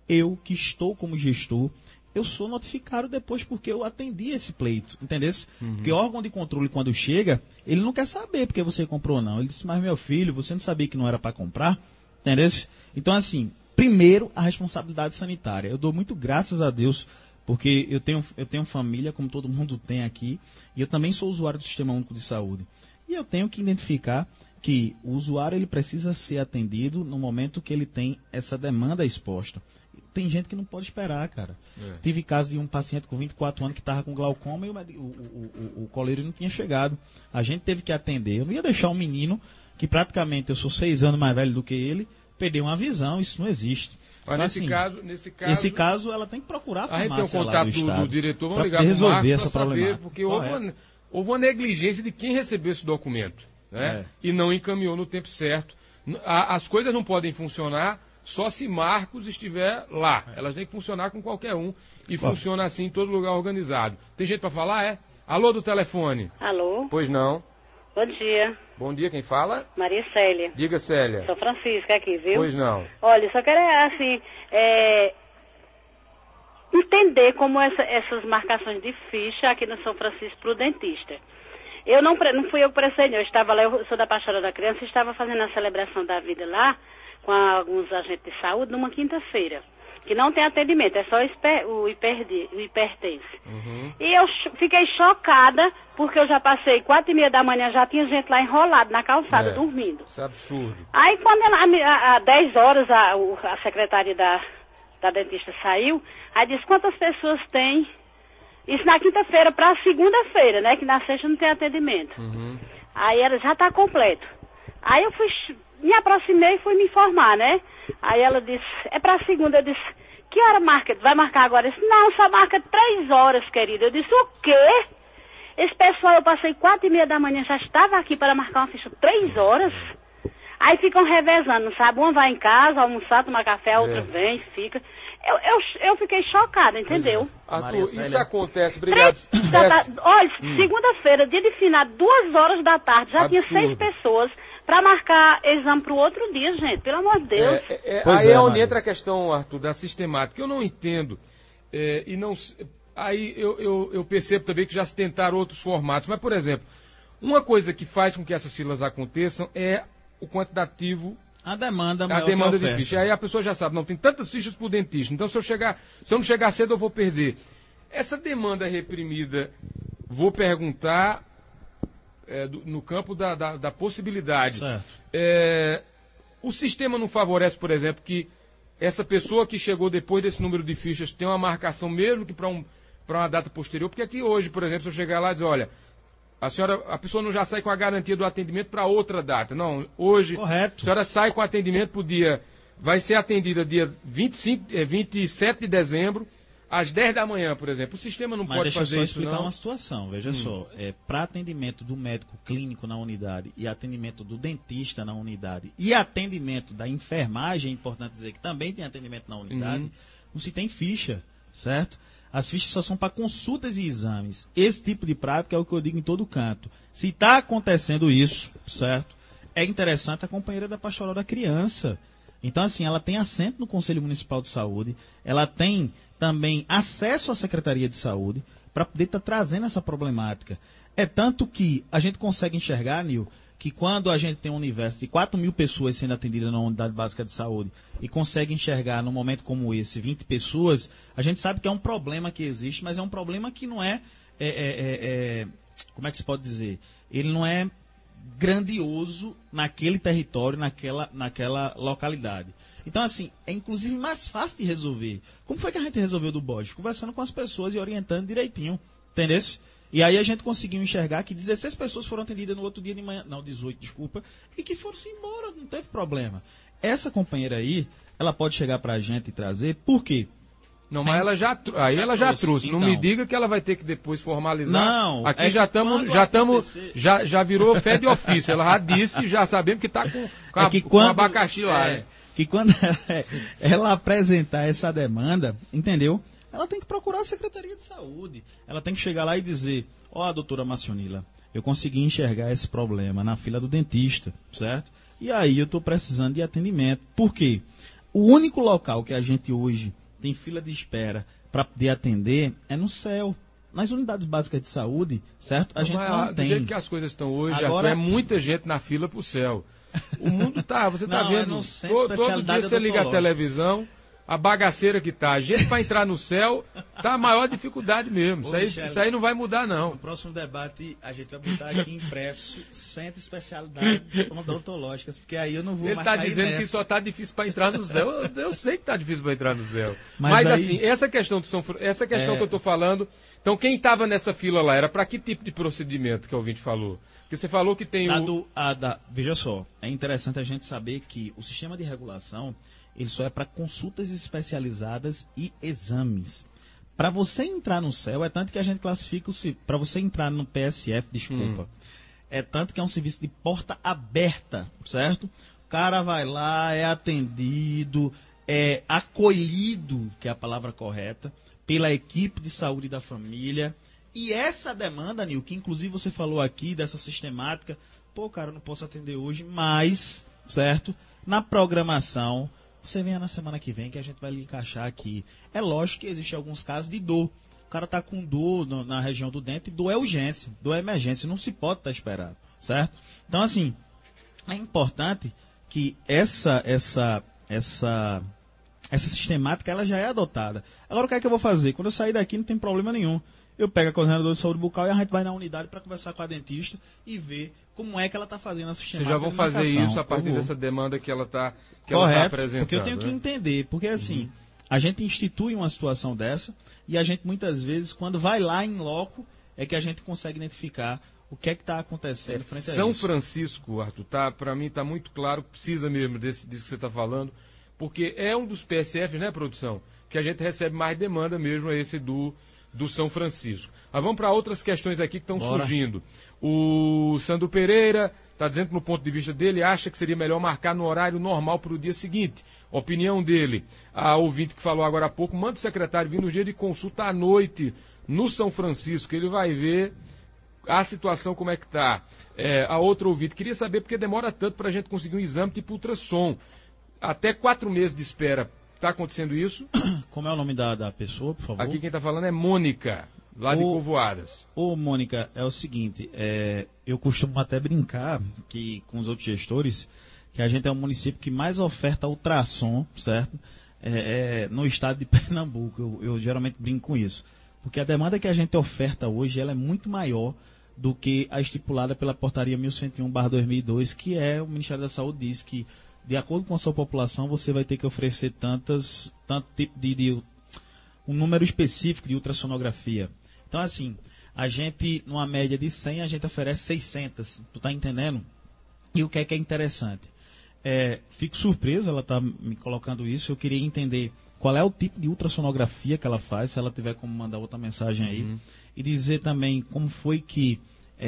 [SPEAKER 2] eu que estou como gestor, eu sou notificado depois porque eu atendi esse pleito, entendeu? Porque o órgão de controle, quando chega, ele não quer saber porque você comprou ou não. Ele disse, mas meu filho, você não sabia que não era para comprar, entendeu? Então, assim, primeiro, a responsabilidade sanitária. Eu dou muito graças a Deus, porque eu tenho família, como todo mundo tem aqui, e eu também sou usuário do Sistema Único de Saúde. E eu tenho que identificar que o usuário ele precisa ser atendido no momento que ele tem essa demanda exposta. Tem gente que não pode esperar, cara. Tive caso de um paciente com 24 anos que estava com glaucoma e o coleiro não tinha chegado. A gente teve que atender. Eu não ia deixar um menino, que praticamente eu sou 6 anos mais velho do que ele, perder uma visão. Isso não existe.
[SPEAKER 1] Mas
[SPEAKER 2] então, nesse caso, ela tem que procurar a farmácia.
[SPEAKER 1] A gente tem o contato do diretor, vamos ligar para o Marcos para saber, porque houve uma negligência de quem recebeu esse documento, né? E não encaminhou no tempo certo. As coisas não podem funcionar só se Marcos estiver lá. Elas têm que funcionar com qualquer um e funciona assim em todo lugar organizado. Tem gente para falar, Alô do telefone.
[SPEAKER 5] Alô?
[SPEAKER 1] Pois não.
[SPEAKER 5] Bom dia.
[SPEAKER 1] Bom dia, quem fala?
[SPEAKER 5] Maria Célia.
[SPEAKER 1] Diga, Célia.
[SPEAKER 5] Sou Francisca aqui, viu?
[SPEAKER 1] Pois não.
[SPEAKER 5] Olha, só quero, assim, entender como essas marcações de ficha aqui no São Francisco pro dentista. Eu não fui eu que prestei, eu estava lá, eu sou da Pastoral da Criança, e estava fazendo a celebração da vida lá, com alguns agentes de saúde, numa quinta-feira, que não tem atendimento, é só o hipertense. E eu fiquei chocada, porque eu já passei 4h30 da manhã, já tinha gente lá enrolada na calçada, dormindo.
[SPEAKER 1] Isso é absurdo.
[SPEAKER 5] Aí quando às 10 horas a secretária da dentista saiu, aí disse quantas pessoas tem, isso na quinta-feira para segunda-feira, né, que na sexta não tem atendimento. Aí ela já está completo. Aí eu me aproximei e fui me informar, né? Aí ela disse, é para segunda. Eu disse, que hora marca? Vai marcar agora? Eu disse, não, só marca 3 horas, querida. Eu disse, o quê? Esse pessoal, eu passei 4h30 da manhã, já estava aqui para marcar uma ficha 3 horas. Aí ficam revezando, sabe? Uma vai em casa, almoçar, tomar café, a outra vem, fica. Eu fiquei chocada, entendeu?
[SPEAKER 1] Arthur, isso acontece, obrigado.
[SPEAKER 5] Olha, segunda-feira, dia de final, 2 horas da tarde, já tinha 6 pessoas para marcar exame para o outro dia, gente, pelo amor de Deus.
[SPEAKER 1] Aí é onde entra a questão, Arthur, da sistemática. Eu não entendo, aí eu percebo também que já se tentaram outros formatos. Mas, por exemplo, uma coisa que faz com que essas filas aconteçam é o quantitativo.
[SPEAKER 2] A demanda
[SPEAKER 1] de ficha. Aí a pessoa já sabe, não, tem tantas fichas por dentista, então se eu não chegar cedo eu vou perder. Essa demanda reprimida, vou perguntar no campo da possibilidade. O sistema não favorece, por exemplo, que essa pessoa que chegou depois desse número de fichas tenha uma marcação mesmo que para uma data posterior, porque aqui hoje, por exemplo, se eu chegar lá e dizer, olha, a pessoa não já sai com a garantia do atendimento para outra data. Não, hoje a senhora sai com atendimento para o dia, vai ser atendida dia 27 de dezembro, às 10 da manhã, por exemplo. O sistema não pode fazer isso, não.
[SPEAKER 2] Mas deixa eu só explicar uma situação, veja só. Para atendimento do médico clínico na unidade e atendimento do dentista na unidade e atendimento da enfermagem, é importante dizer que também tem atendimento na unidade, não se tem ficha, certo? As fichas só são para consultas e exames. Esse tipo de prática é o que eu digo em todo canto. Se está acontecendo isso, certo? É interessante a companheira da Pastoral da Criança. Então, assim, ela tem assento no Conselho Municipal de Saúde, ela tem também acesso à Secretaria de Saúde para poder estar trazendo essa problemática. É tanto que a gente consegue enxergar, Nil, que quando a gente tem um universo de 4.000 pessoas sendo atendidas na unidade básica de saúde e consegue enxergar num momento como esse 20 pessoas, a gente sabe que é um problema que existe, mas é um problema que não como é que se pode dizer? Ele não é grandioso naquele território, naquela localidade. Então, assim, é inclusive mais fácil de resolver. Como foi que a gente resolveu do bode? Conversando com as pessoas e orientando direitinho, entendeu? E aí a gente conseguiu enxergar que 16 pessoas foram atendidas no outro dia de manhã, não, 18, desculpa, e que foram-se embora, não teve problema. Essa companheira aí, ela pode chegar pra gente e trazer, por quê?
[SPEAKER 1] Não, mas ela já trouxe. Então, não me diga que ela vai ter que depois formalizar.
[SPEAKER 2] Não.
[SPEAKER 1] Aqui já virou fé de ofício. Ela já disse, já sabemos que está com abacaxi lá.
[SPEAKER 2] Que quando ela apresentar essa demanda, entendeu? Ela tem que procurar a Secretaria de Saúde. Ela tem que chegar lá e dizer, doutora Marcionila, eu consegui enxergar esse problema na fila do dentista, certo? E aí eu estou precisando de atendimento. Por quê? O único local que a gente hoje tem fila de espera para poder atender é no CEL. Nas unidades básicas de saúde, certo? A gente não tem.
[SPEAKER 1] Do jeito que as coisas estão hoje,
[SPEAKER 2] Agora,
[SPEAKER 1] é muita gente na fila pro CEL. O mundo tá, você tá vendo, todo dia você liga a televisão, a bagaceira que tá. A gente para entrar no CEL tá a maior dificuldade mesmo. Isso aí não vai mudar, não.
[SPEAKER 2] No próximo debate, a gente vai botar aqui impresso centro especialidade odontológicas, porque aí eu não vou
[SPEAKER 1] Ele
[SPEAKER 2] marcar
[SPEAKER 1] tá dizendo
[SPEAKER 2] nessa.
[SPEAKER 1] que só tá difícil para entrar no CEL. Eu sei que tá difícil para entrar no CEL.
[SPEAKER 2] Mas aí...
[SPEAKER 1] assim, essa questão que eu tô falando, então quem estava nessa fila lá era para que tipo de procedimento que o ouvinte falou? Porque você falou que tem
[SPEAKER 2] veja só, é interessante a gente saber que o sistema de regulação, ele só é para consultas especializadas e exames. Para você entrar no CEL, é tanto que a gente classifica para você entrar no PSF, é tanto que é um serviço de porta aberta, certo? O cara vai lá, é atendido, é acolhido, que é a palavra correta, pela equipe de saúde da família. E essa demanda, Nil, que inclusive você falou aqui dessa sistemática, cara, eu não posso atender hoje, mas, certo? Na programação, você venha na semana que vem que a gente vai lhe encaixar aqui. É lógico que existem alguns casos de dor. O cara está com dor na região do dente, dor é urgência, dor é emergência, não se pode estar esperando, certo? Então, assim, é importante que essa sistemática ela já é adotada. Agora, o que é que eu vou fazer? Quando eu sair daqui, não tem problema nenhum. Eu pego a coordenadora de saúde bucal e a gente vai na unidade para conversar com a dentista e ver como é que ela está fazendo a sistemática.
[SPEAKER 1] Vocês já vão fazer isso a partir dessa demanda que ela está apresentando.
[SPEAKER 2] Porque eu tenho que entender. Porque, assim, a gente institui uma situação dessa e a gente, muitas vezes, quando vai lá em loco, é que a gente consegue identificar o que é que está acontecendo frente a isso.
[SPEAKER 1] São Francisco, Arthur, para mim está muito claro, precisa mesmo disso que você está falando, porque é um dos PSF, né, produção, que a gente recebe mais demanda mesmo, é esse do São Francisco. Mas vamos para outras questões aqui que estão surgindo. O Sandro Pereira está dizendo que, no ponto de vista dele, acha que seria melhor marcar no horário normal para o dia seguinte. Opinião dele, a ouvinte que falou agora há pouco, manda o secretário vir no dia de consulta à noite no São Francisco, ele vai ver a situação como é que está. A outra ouvinte, queria saber porque demora tanto para a gente conseguir um exame tipo ultrassom. Até 4 meses de espera. Está acontecendo isso?
[SPEAKER 2] Como é o nome da pessoa, por favor?
[SPEAKER 1] Aqui quem está falando é Mônica, lá de Covoadas.
[SPEAKER 2] Mônica, é o seguinte, eu costumo até brincar com os outros gestores, que a gente é o município que mais oferta ultrassom, certo? No estado de Pernambuco, eu geralmente brinco com isso. Porque a demanda que a gente oferta hoje, ela é muito maior do que a estipulada pela portaria 1101/2002, que o Ministério da Saúde diz que, de acordo com a sua população, você vai ter que oferecer tanto tipo um número específico de ultrassonografia. Então, assim, a gente, numa média de 100, a gente oferece 600. Tu tá entendendo? E o que é interessante? Fico surpreso, ela tá me colocando isso. Eu queria entender qual é o tipo de ultrassonografia que ela faz, se ela tiver como mandar outra mensagem aí. E dizer também como foi que...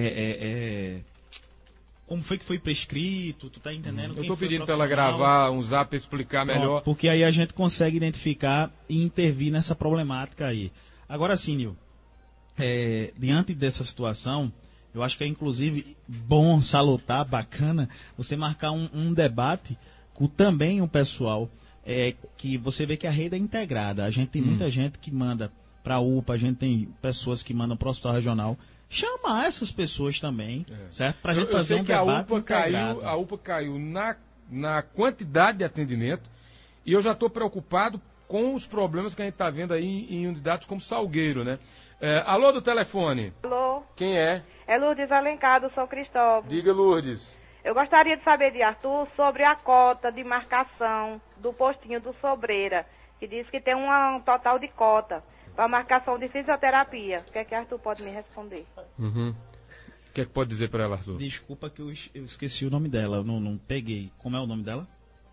[SPEAKER 2] como foi que foi prescrito, tu tá entendendo?
[SPEAKER 1] Eu estou pedindo para ela gravar um zap para explicar melhor.
[SPEAKER 2] Porque aí a gente consegue identificar e intervir nessa problemática aí. Agora sim, Nil, diante dessa situação, eu acho que é inclusive bom, salutar, bacana, você marcar um debate com também o pessoal, que você vê que a rede é integrada. A gente tem muita gente que manda para a UPA, a gente tem pessoas que mandam para o hospital regional. Chamar essas pessoas também, certo? Para a gente fazer um debate integrado.
[SPEAKER 1] A UPA caiu na quantidade de atendimento e eu já estou preocupado com os problemas que a gente está vendo aí em unidades como Salgueiro, né? Alô do telefone.
[SPEAKER 6] Alô.
[SPEAKER 1] Quem é?
[SPEAKER 6] É Lourdes Alencar, do São Cristóvão.
[SPEAKER 1] Diga, Lourdes.
[SPEAKER 6] Eu gostaria de saber de Arthur sobre a cota de marcação do postinho do Sobreira, que diz que tem um total de cota para marcação de fisioterapia. O que é que Arthur pode me responder?
[SPEAKER 1] O que é que pode dizer para ela, Arthur?
[SPEAKER 2] Desculpa que eu esqueci o nome dela, eu não peguei. Como é o nome dela?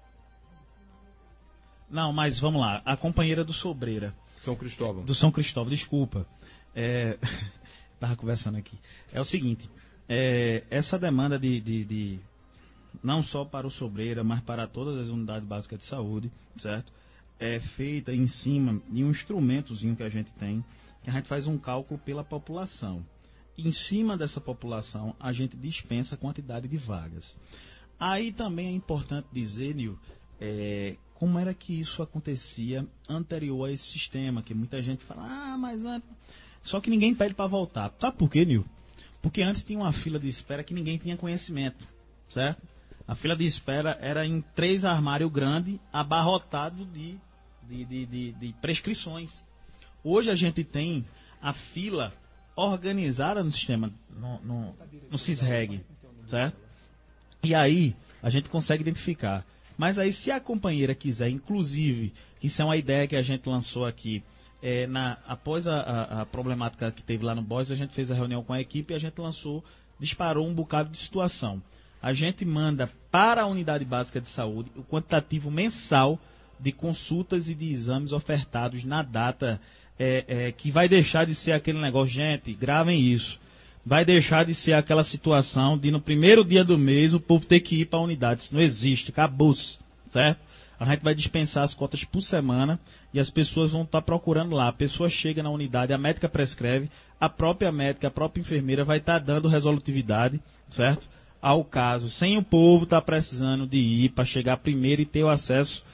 [SPEAKER 2] Não, mas vamos lá. A companheira do Sobreira.
[SPEAKER 1] São Cristóvão.
[SPEAKER 2] Do São Cristóvão, desculpa. Estava conversando aqui. É o seguinte, essa demanda de não só para o Sobreira, mas para todas as unidades básicas de saúde, certo? É feita em cima de um instrumentozinho que a gente tem, que a gente faz um cálculo pela população. Em cima dessa população, a gente dispensa a quantidade de vagas. Aí também é importante dizer, Nil, como era que isso acontecia anterior a esse sistema, que muita gente fala, mas... Só que ninguém pede para voltar. Sabe por quê, Nil? Porque antes tinha uma fila de espera que ninguém tinha conhecimento, certo? A fila de espera era em 3 armários grandes, abarrotado de prescrições. Hoje a gente tem a fila organizada no sistema, no CISREG, certo? E aí a gente consegue identificar. Mas aí se a companheira quiser, inclusive, isso é uma ideia que a gente lançou aqui, após a problemática que teve lá no BOS, a gente fez a reunião com a equipe e a gente disparou um bocado de situação. A gente manda para a unidade básica de saúde o quantitativo mensal de consultas e de exames ofertados na data, que vai deixar de ser aquele negócio, gente, gravem isso, vai deixar de ser aquela situação de no primeiro dia do mês o povo ter que ir para a unidade. Isso não existe, acabou-se, certo? A gente vai dispensar as cotas por semana e as pessoas vão estar procurando lá. A pessoa chega na unidade, a médica prescreve, a própria médica, a própria enfermeira vai estar dando resolutividade, certo? Ao caso, sem o povo estar precisando de ir para chegar primeiro e ter o acesso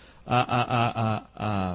[SPEAKER 2] à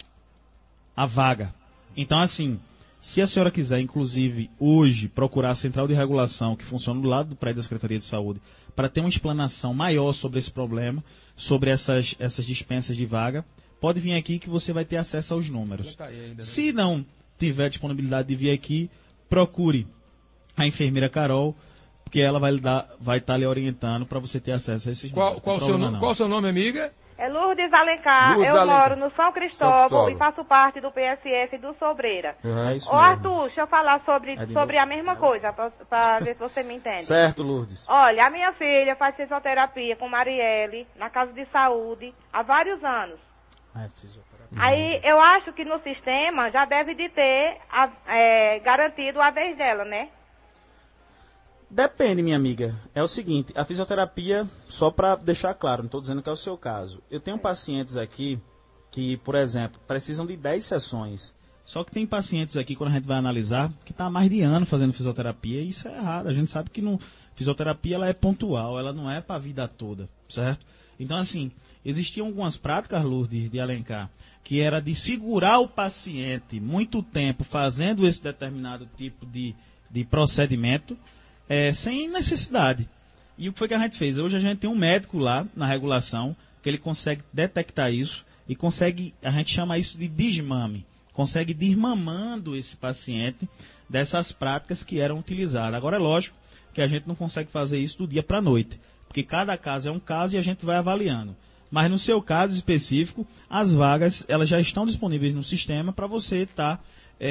[SPEAKER 2] vaga. Então, assim, se a senhora quiser, inclusive, hoje, procurar a Central de Regulação, que funciona do lado do prédio da Secretaria de Saúde, para ter uma explanação maior sobre esse problema, sobre essas dispensas de vaga, pode vir aqui que você vai ter acesso aos números. Se não tiver disponibilidade de vir aqui, procure a enfermeira Carol, porque ela vai estar lhe orientando para você ter acesso a esses números.
[SPEAKER 1] Qual o seu nome, amiga?
[SPEAKER 6] É Lourdes Alencar. Moro no São Cristóvão e faço parte do PSF do Sobreira.
[SPEAKER 2] É isso
[SPEAKER 6] Ô, Arthur, deixa eu falar sobre a mesma coisa, para ver se você me entende.
[SPEAKER 2] Certo, Lourdes.
[SPEAKER 6] Olha, a minha filha faz fisioterapia com Marielle, na casa de saúde, há vários anos.
[SPEAKER 2] Fisioterapia.
[SPEAKER 6] Aí, eu acho que no sistema já deve de ter garantido a vez dela, né?
[SPEAKER 2] Depende, minha amiga. É o seguinte, a fisioterapia, só para deixar claro, não estou dizendo que é o seu caso. Eu tenho pacientes aqui que, por exemplo, precisam de 10 sessões. Só que tem pacientes aqui, quando a gente vai analisar, que está há mais de ano fazendo fisioterapia, e isso é errado. A gente sabe que fisioterapia ela é pontual, ela não é para a vida toda, certo? Então, assim, existiam algumas práticas, Lourdes, de Alencar, que era de segurar o paciente muito tempo fazendo esse determinado tipo de procedimento, sem necessidade. E o que foi que a gente fez? Hoje a gente tem um médico lá na regulação, que ele consegue detectar isso e consegue, a gente chama isso de desmame, consegue desmamando esse paciente dessas práticas que eram utilizadas. Agora é lógico que a gente não consegue fazer isso do dia para a noite, porque cada caso é um caso e a gente vai avaliando. Mas no seu caso específico, as vagas elas já estão disponíveis no sistema para você estar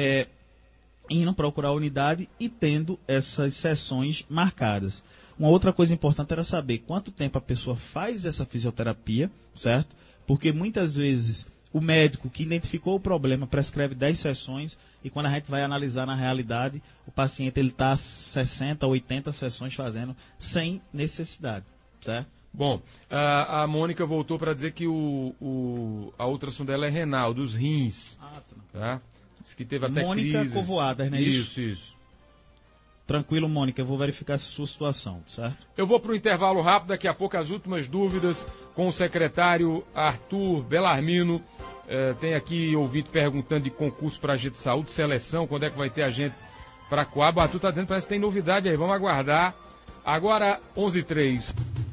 [SPEAKER 2] indo procurar a unidade e tendo essas sessões marcadas. Uma outra coisa importante era saber quanto tempo a pessoa faz essa fisioterapia, certo? Porque muitas vezes o médico que identificou o problema prescreve 10 sessões e quando a gente vai analisar na realidade, o paciente está 60, 80 sessões fazendo sem necessidade, certo?
[SPEAKER 1] Bom, a Mônica voltou para dizer que a ultrassom dela é renal, dos rins. Tá? Diz que teve até
[SPEAKER 2] Mônica
[SPEAKER 1] crises.
[SPEAKER 2] Covoadas, não é isso?
[SPEAKER 1] Isso.
[SPEAKER 2] Tranquilo, Mônica, eu vou verificar essa sua situação, certo?
[SPEAKER 1] Eu vou para o intervalo rápido, daqui a pouco as últimas dúvidas com o secretário Arthur Bellarmino. Tem aqui ouvinte perguntando de concurso para agente de saúde, seleção, quando é que vai ter agente para Coab. O Arthur está dizendo que parece que tem novidade aí, vamos aguardar. Agora, 11h03.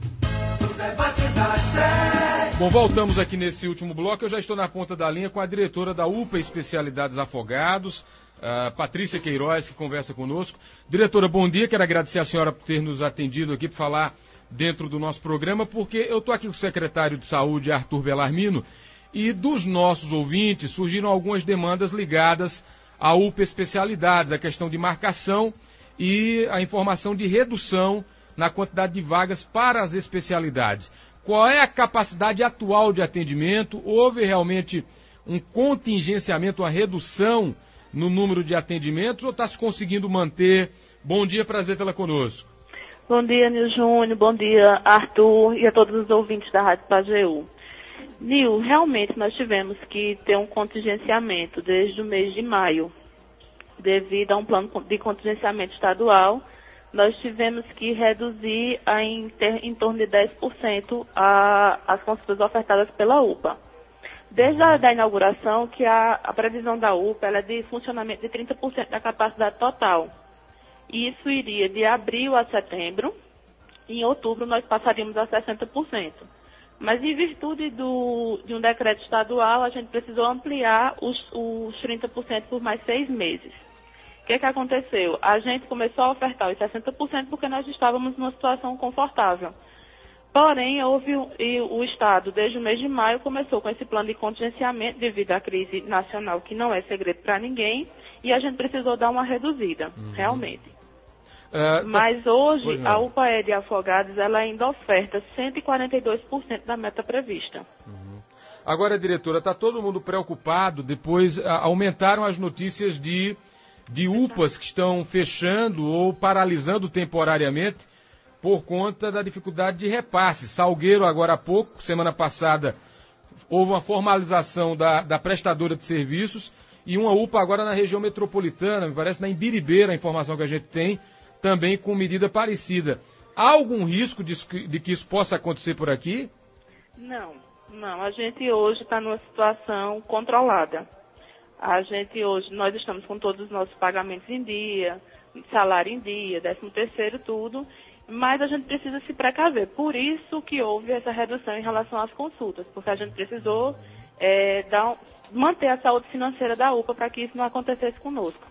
[SPEAKER 1] Bom, voltamos aqui nesse último bloco. Eu já estou na ponta da linha com a diretora da UPA Especialidades Afogados, Patrícia Queiroz, que conversa conosco. Diretora, bom dia. Quero agradecer a senhora por ter nos atendido aqui para falar dentro do nosso programa, porque eu estou aqui com o secretário de Saúde, Arthur Bellarmino, e dos nossos ouvintes surgiram algumas demandas ligadas à UPA Especialidades, a questão de marcação e a informação de redução na quantidade de vagas para as especialidades. Qual é a capacidade atual de atendimento? Houve realmente um contingenciamento, uma redução no número de atendimentos ou está se conseguindo manter? Bom dia, prazer tê-la conosco.
[SPEAKER 7] Bom dia, Nil Júnior, bom dia, Arthur e a todos os ouvintes da Rádio Pajeú. Nil, realmente nós tivemos que ter um contingenciamento desde o mês de maio, devido a um plano de contingenciamento estadual, nós tivemos que reduzir em torno de 10% as consultas ofertadas pela UPA. Desde a inauguração, que a previsão da UPA ela é de funcionamento de 30% da capacidade total. Isso iria de abril a setembro. Em outubro, nós passaríamos a 60%. Mas, em virtude de um decreto estadual, a gente precisou ampliar os 30% por mais 6 meses. O que aconteceu? A gente começou a ofertar os 60% porque nós estávamos numa situação confortável. Porém, o Estado, desde o mês de maio, começou com esse plano de contingenciamento devido à crise nacional, que não é segredo para ninguém, e a gente precisou dar uma reduzida, realmente. Mas hoje, a UPAE de Afogados, ela ainda oferta 142% da meta prevista.
[SPEAKER 1] Agora, diretora, está todo mundo preocupado, depois aumentaram as notícias de UPAs que estão fechando ou paralisando temporariamente por conta da dificuldade de repasse. Salgueiro, agora há pouco, semana passada, houve uma formalização da prestadora de serviços e uma UPA agora na região metropolitana, me parece na Imbiribeira, a informação que a gente tem, também com medida parecida. Há algum risco de que isso possa acontecer por aqui?
[SPEAKER 7] Não. A gente hoje está numa situação controlada. Nós estamos com todos os nossos pagamentos em dia, salário em dia, 13º, tudo, mas a gente precisa se precaver. Por isso que houve essa redução em relação às consultas, porque a gente precisou manter a saúde financeira da UPA para que isso não acontecesse conosco.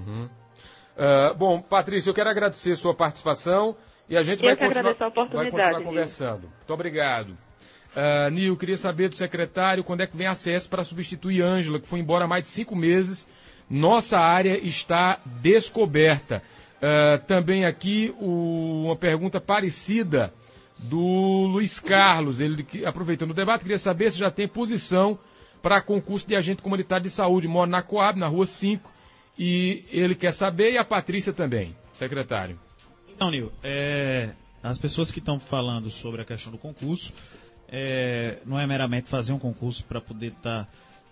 [SPEAKER 1] Bom, Patrícia, eu quero agradecer a sua participação e a gente vai continuar conversando. Muito obrigado. Nil, queria saber do secretário quando é que vem a ACS para substituir Ângela, que foi embora há mais de 5 meses. Nossa área está descoberta. Também aqui uma pergunta parecida do Luiz Carlos. Ele, aproveitando o debate, queria saber se já tem posição para concurso de agente comunitário de saúde. Mora na Coab, na Rua 5, e ele quer saber, e a Patrícia também, secretário.
[SPEAKER 2] Então, Nil, as pessoas que estão falando sobre a questão do concurso, não é meramente fazer um concurso para poder estar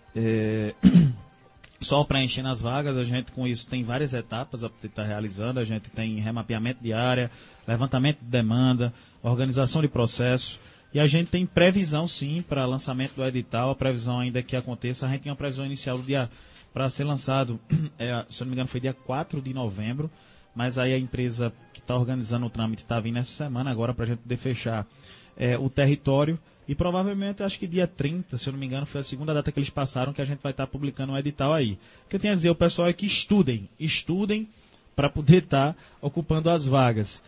[SPEAKER 2] só preenchendo as vagas. A gente com isso tem várias etapas a poder estar realizando. A gente tem remapeamento de área, levantamento de demanda, organização de processo, e a gente tem previsão sim para lançamento do edital. A previsão ainda que aconteça, a gente tem uma previsão inicial do dia para ser lançado, se eu não me engano foi dia 4 de novembro, mas aí a empresa que está organizando o trâmite está vindo essa semana agora para a gente poder fechar o território, e provavelmente acho que dia 30, se eu não me engano, foi a segunda data que eles passaram que a gente vai estar publicando um edital aí. O que eu tenho a dizer, o pessoal é que estudem para poder estar ocupando as vagas.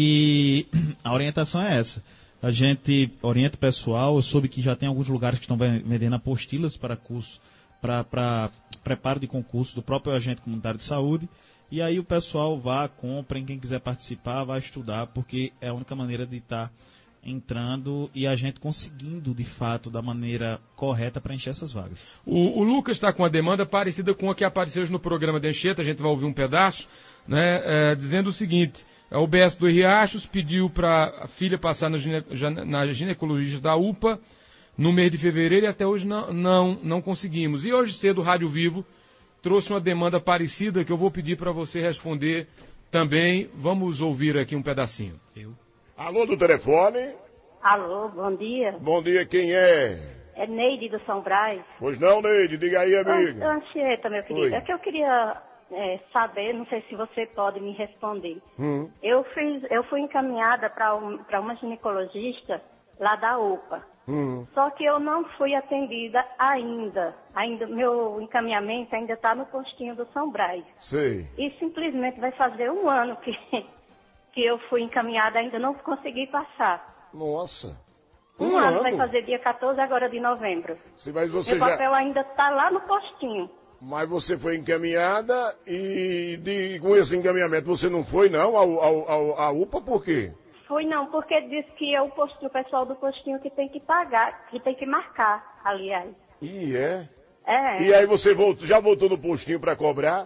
[SPEAKER 2] E a orientação é essa. A gente orienta o pessoal, eu soube que já tem alguns lugares que estão vendendo apostilas para curso, para preparo de concurso do próprio agente comunitário de saúde, e aí o pessoal vá, comprem, quem quiser participar, vai estudar, porque é a única maneira de estar entrando e a gente conseguindo, de fato, da maneira correta preencher essas vagas.
[SPEAKER 1] O Lucas está com uma demanda parecida com a que apareceu hoje no programa de Anchieta, a gente vai ouvir um pedaço, né, dizendo o seguinte: a UBS do Riachos pediu para a filha passar na ginecologista da UPA no mês de fevereiro e até hoje não conseguimos. E hoje cedo o Rádio Vivo trouxe uma demanda parecida que eu vou pedir para você responder também. Vamos ouvir aqui um pedacinho.
[SPEAKER 8] Alô, do telefone?
[SPEAKER 3] Alô, bom dia.
[SPEAKER 8] Bom dia, quem é?
[SPEAKER 3] É Neide do São Brás.
[SPEAKER 8] Pois não, Neide, diga aí, amiga.
[SPEAKER 3] Anchieta, meu querido. Oi. É que eu queria saber, não sei se você pode me responder. Eu fui encaminhada para uma ginecologista lá da UPA. Só que eu não fui atendida ainda. Meu encaminhamento ainda está no postinho do São Brás.
[SPEAKER 8] Sei.
[SPEAKER 3] E simplesmente vai fazer 1 ano que eu fui encaminhada, ainda não consegui passar.
[SPEAKER 8] Nossa.
[SPEAKER 3] Um ano vai fazer dia 14 agora de novembro.
[SPEAKER 8] Mas você
[SPEAKER 3] Meu papel ainda está lá no postinho.
[SPEAKER 8] Mas você foi encaminhada e com esse encaminhamento você não foi não à UPA, por quê?
[SPEAKER 3] Fui não, porque disse que é o pessoal do postinho que tem que pagar, que tem que marcar, aliás.
[SPEAKER 8] E é?
[SPEAKER 3] É.
[SPEAKER 8] E aí você já voltou no postinho para cobrar?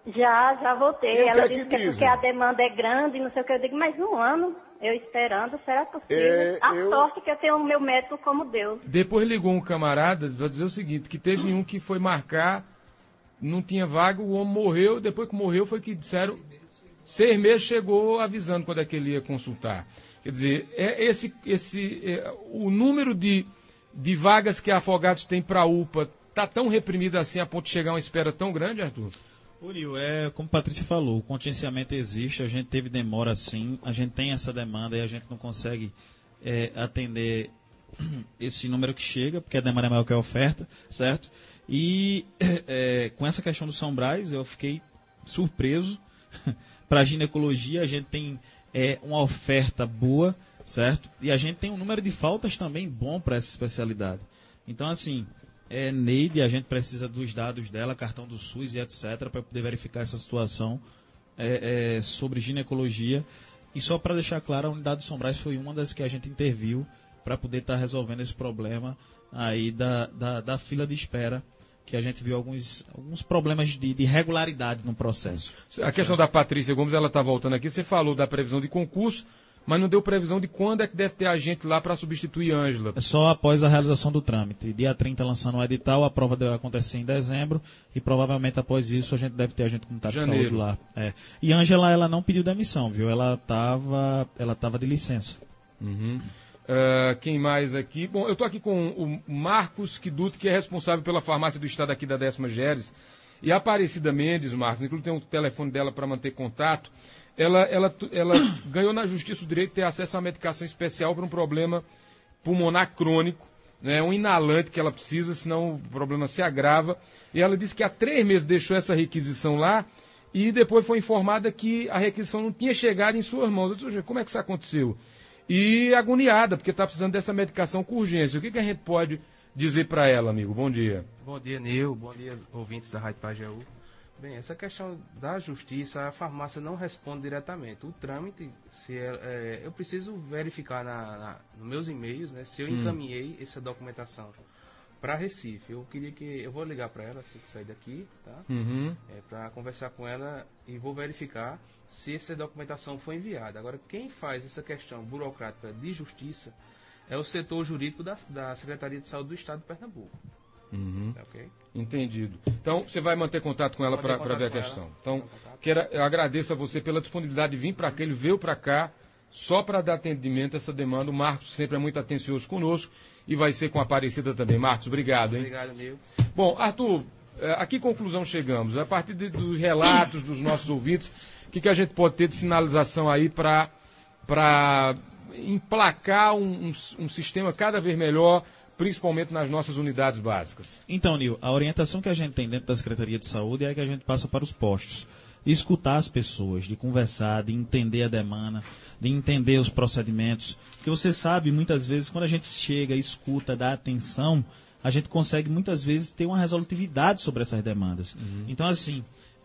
[SPEAKER 3] Já voltei. Ela disse que é porque a demanda é grande, não sei o que. Eu digo, mas 1 ano eu esperando, será possível? Sorte que eu tenho o meu médico como Deus.
[SPEAKER 1] Depois ligou um camarada para dizer o seguinte, que teve um que foi marcar, não tinha vaga, o homem morreu, depois que morreu foi que disseram 6 meses chegou avisando quando é que ele ia consultar. Quer dizer, o número de vagas que a Afogados tem para a UPA está tão reprimido assim a ponto de chegar a uma espera tão grande, Arthur?
[SPEAKER 2] Uriel, como a Patrícia falou, o contingenciamento existe, a gente teve demora sim, a gente tem essa demanda e a gente não consegue atender esse número que chega, porque a demanda é maior que a oferta, certo? E com essa questão do São Brás, eu fiquei surpreso. Para a ginecologia, a gente tem uma oferta boa, certo? E a gente tem um número de faltas também bom para essa especialidade. Então, assim, Neide, a gente precisa dos dados dela, cartão do SUS e etc., para poder verificar essa situação sobre ginecologia. E só para deixar claro, a unidade do São Brás foi uma das que a gente interviu para poder estar resolvendo esse problema aí da fila de espera, que a gente viu alguns problemas de irregularidade no processo.
[SPEAKER 1] A questão da Patrícia Gomes, ela está voltando aqui, você falou da previsão de concurso, mas não deu previsão de quando é que deve ter a gente lá para substituir Ângela.
[SPEAKER 2] É só após a realização do trâmite. Dia 30 lançando o edital, a prova deve acontecer em dezembro e provavelmente após isso a gente deve ter a gente comunitário de saúde lá. E Ângela, ela não pediu demissão, viu? Ela estava de licença.
[SPEAKER 1] Uhum. Quem mais aqui? Bom, eu estou aqui com o Marcos Kiduto, que é responsável pela farmácia do estado aqui da 10ª Geres, e a Aparecida Mendes, Marcos, inclusive tem um telefone dela para manter contato. Ela ganhou na justiça o direito de ter acesso à medicação especial para um problema pulmonar crônico, né, um inalante que ela precisa, senão o problema se agrava. E ela disse que há 3 meses deixou essa requisição lá e depois foi informada que a requisição não tinha chegado em suas mãos. Eu disse, como é que isso aconteceu? E agoniada, porque está precisando dessa medicação com urgência. O que a gente pode dizer para ela, amigo? Bom dia.
[SPEAKER 9] Bom dia, Nil. Bom dia, ouvintes da Rádio Pajeú. Bem, essa questão da justiça, a farmácia não responde diretamente. O trâmite, eu preciso verificar nos meus e-mails, né, se eu encaminhei essa documentação para Recife. Eu vou ligar para ela assim que sair daqui, tá? Para conversar com ela e vou verificar se essa documentação foi enviada. Agora, quem faz essa questão burocrática de justiça é o setor jurídico da Secretaria de Saúde do Estado de Pernambuco. Okay?
[SPEAKER 1] Entendido. Então, você vai manter contato com ela para ver a questão. Então, eu agradeço a você pela disponibilidade de vir para cá. Ele veio para cá só para dar atendimento a essa demanda. O Marcos sempre é muito atencioso conosco e vai ser com a Aparecida também. Marcos, obrigado, hein?
[SPEAKER 9] Obrigado, Nil.
[SPEAKER 1] Bom, Arthur, a que conclusão chegamos? A partir dos relatos dos nossos ouvintes, o que a gente pode ter de sinalização aí para emplacar um sistema cada vez melhor, principalmente nas nossas unidades básicas?
[SPEAKER 2] Então, Nil, a orientação que a gente tem dentro da Secretaria de Saúde é que a gente passa para os postos. Escutar as pessoas, de conversar, de entender a demanda, de entender os procedimentos. Porque você sabe, muitas vezes, quando a gente chega, escuta, dá atenção, a gente consegue, muitas vezes, ter uma resolutividade sobre essas demandas. Então, assim,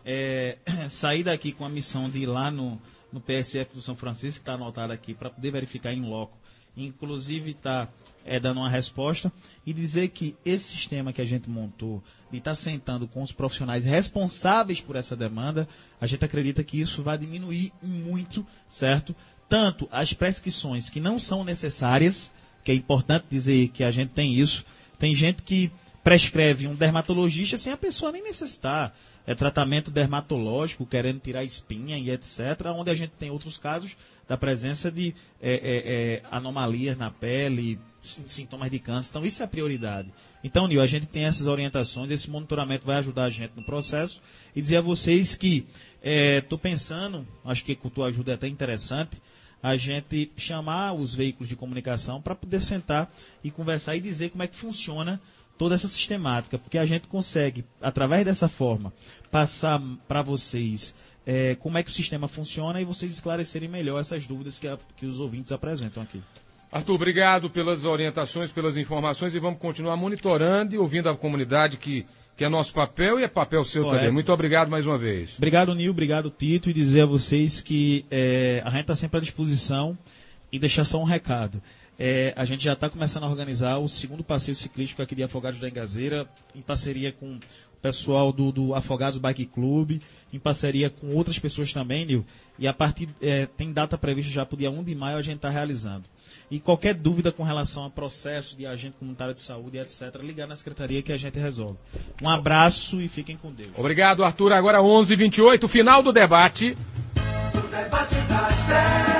[SPEAKER 2] sair daqui com a missão de ir lá no PSF do São Francisco, que está anotado aqui, para poder verificar em loco, inclusive está dando uma resposta e dizer que esse sistema que a gente montou de estar sentando com os profissionais responsáveis por essa demanda, a gente acredita que isso vai diminuir muito, certo? Tanto as prescrições que não são necessárias, que é importante dizer que a gente tem isso, tem gente que prescreve um dermatologista sem a pessoa nem necessitar. Tratamento dermatológico, querendo tirar espinha e etc., onde a gente tem outros casos da presença de anomalias na pele, sintomas de câncer. Então, isso é a prioridade. Então, Nil, a gente tem essas orientações, esse monitoramento vai ajudar a gente no processo e dizer a vocês que estou pensando, acho que com a tua ajuda é até interessante, a gente chamar os veículos de comunicação para poder sentar e conversar e dizer como é que funciona toda essa sistemática, porque a gente consegue, através dessa forma, passar para vocês como é que o sistema funciona e vocês esclarecerem melhor essas dúvidas que os ouvintes apresentam aqui.
[SPEAKER 1] Arthur, obrigado pelas orientações, pelas informações e vamos continuar monitorando e ouvindo a comunidade que é nosso papel e é papel seu também. Muito obrigado mais uma vez.
[SPEAKER 2] Obrigado, Nil, obrigado, Tito, e dizer a vocês que a gente está sempre à disposição e deixar só um recado. A gente já está começando a organizar o segundo passeio ciclístico aqui de Afogados da Engazeira, em parceria com o pessoal do Afogados Bike Club, em parceria com outras pessoas também, Nil, e a partir tem data prevista já para o dia 1 de maio a gente está realizando. E qualquer dúvida com relação ao processo de agente comunitário de saúde, etc., ligar na secretaria que a gente resolve. Um abraço e fiquem com Deus.
[SPEAKER 1] Obrigado, Arthur. Agora 11h28, final do debate.
[SPEAKER 10] debate das 10.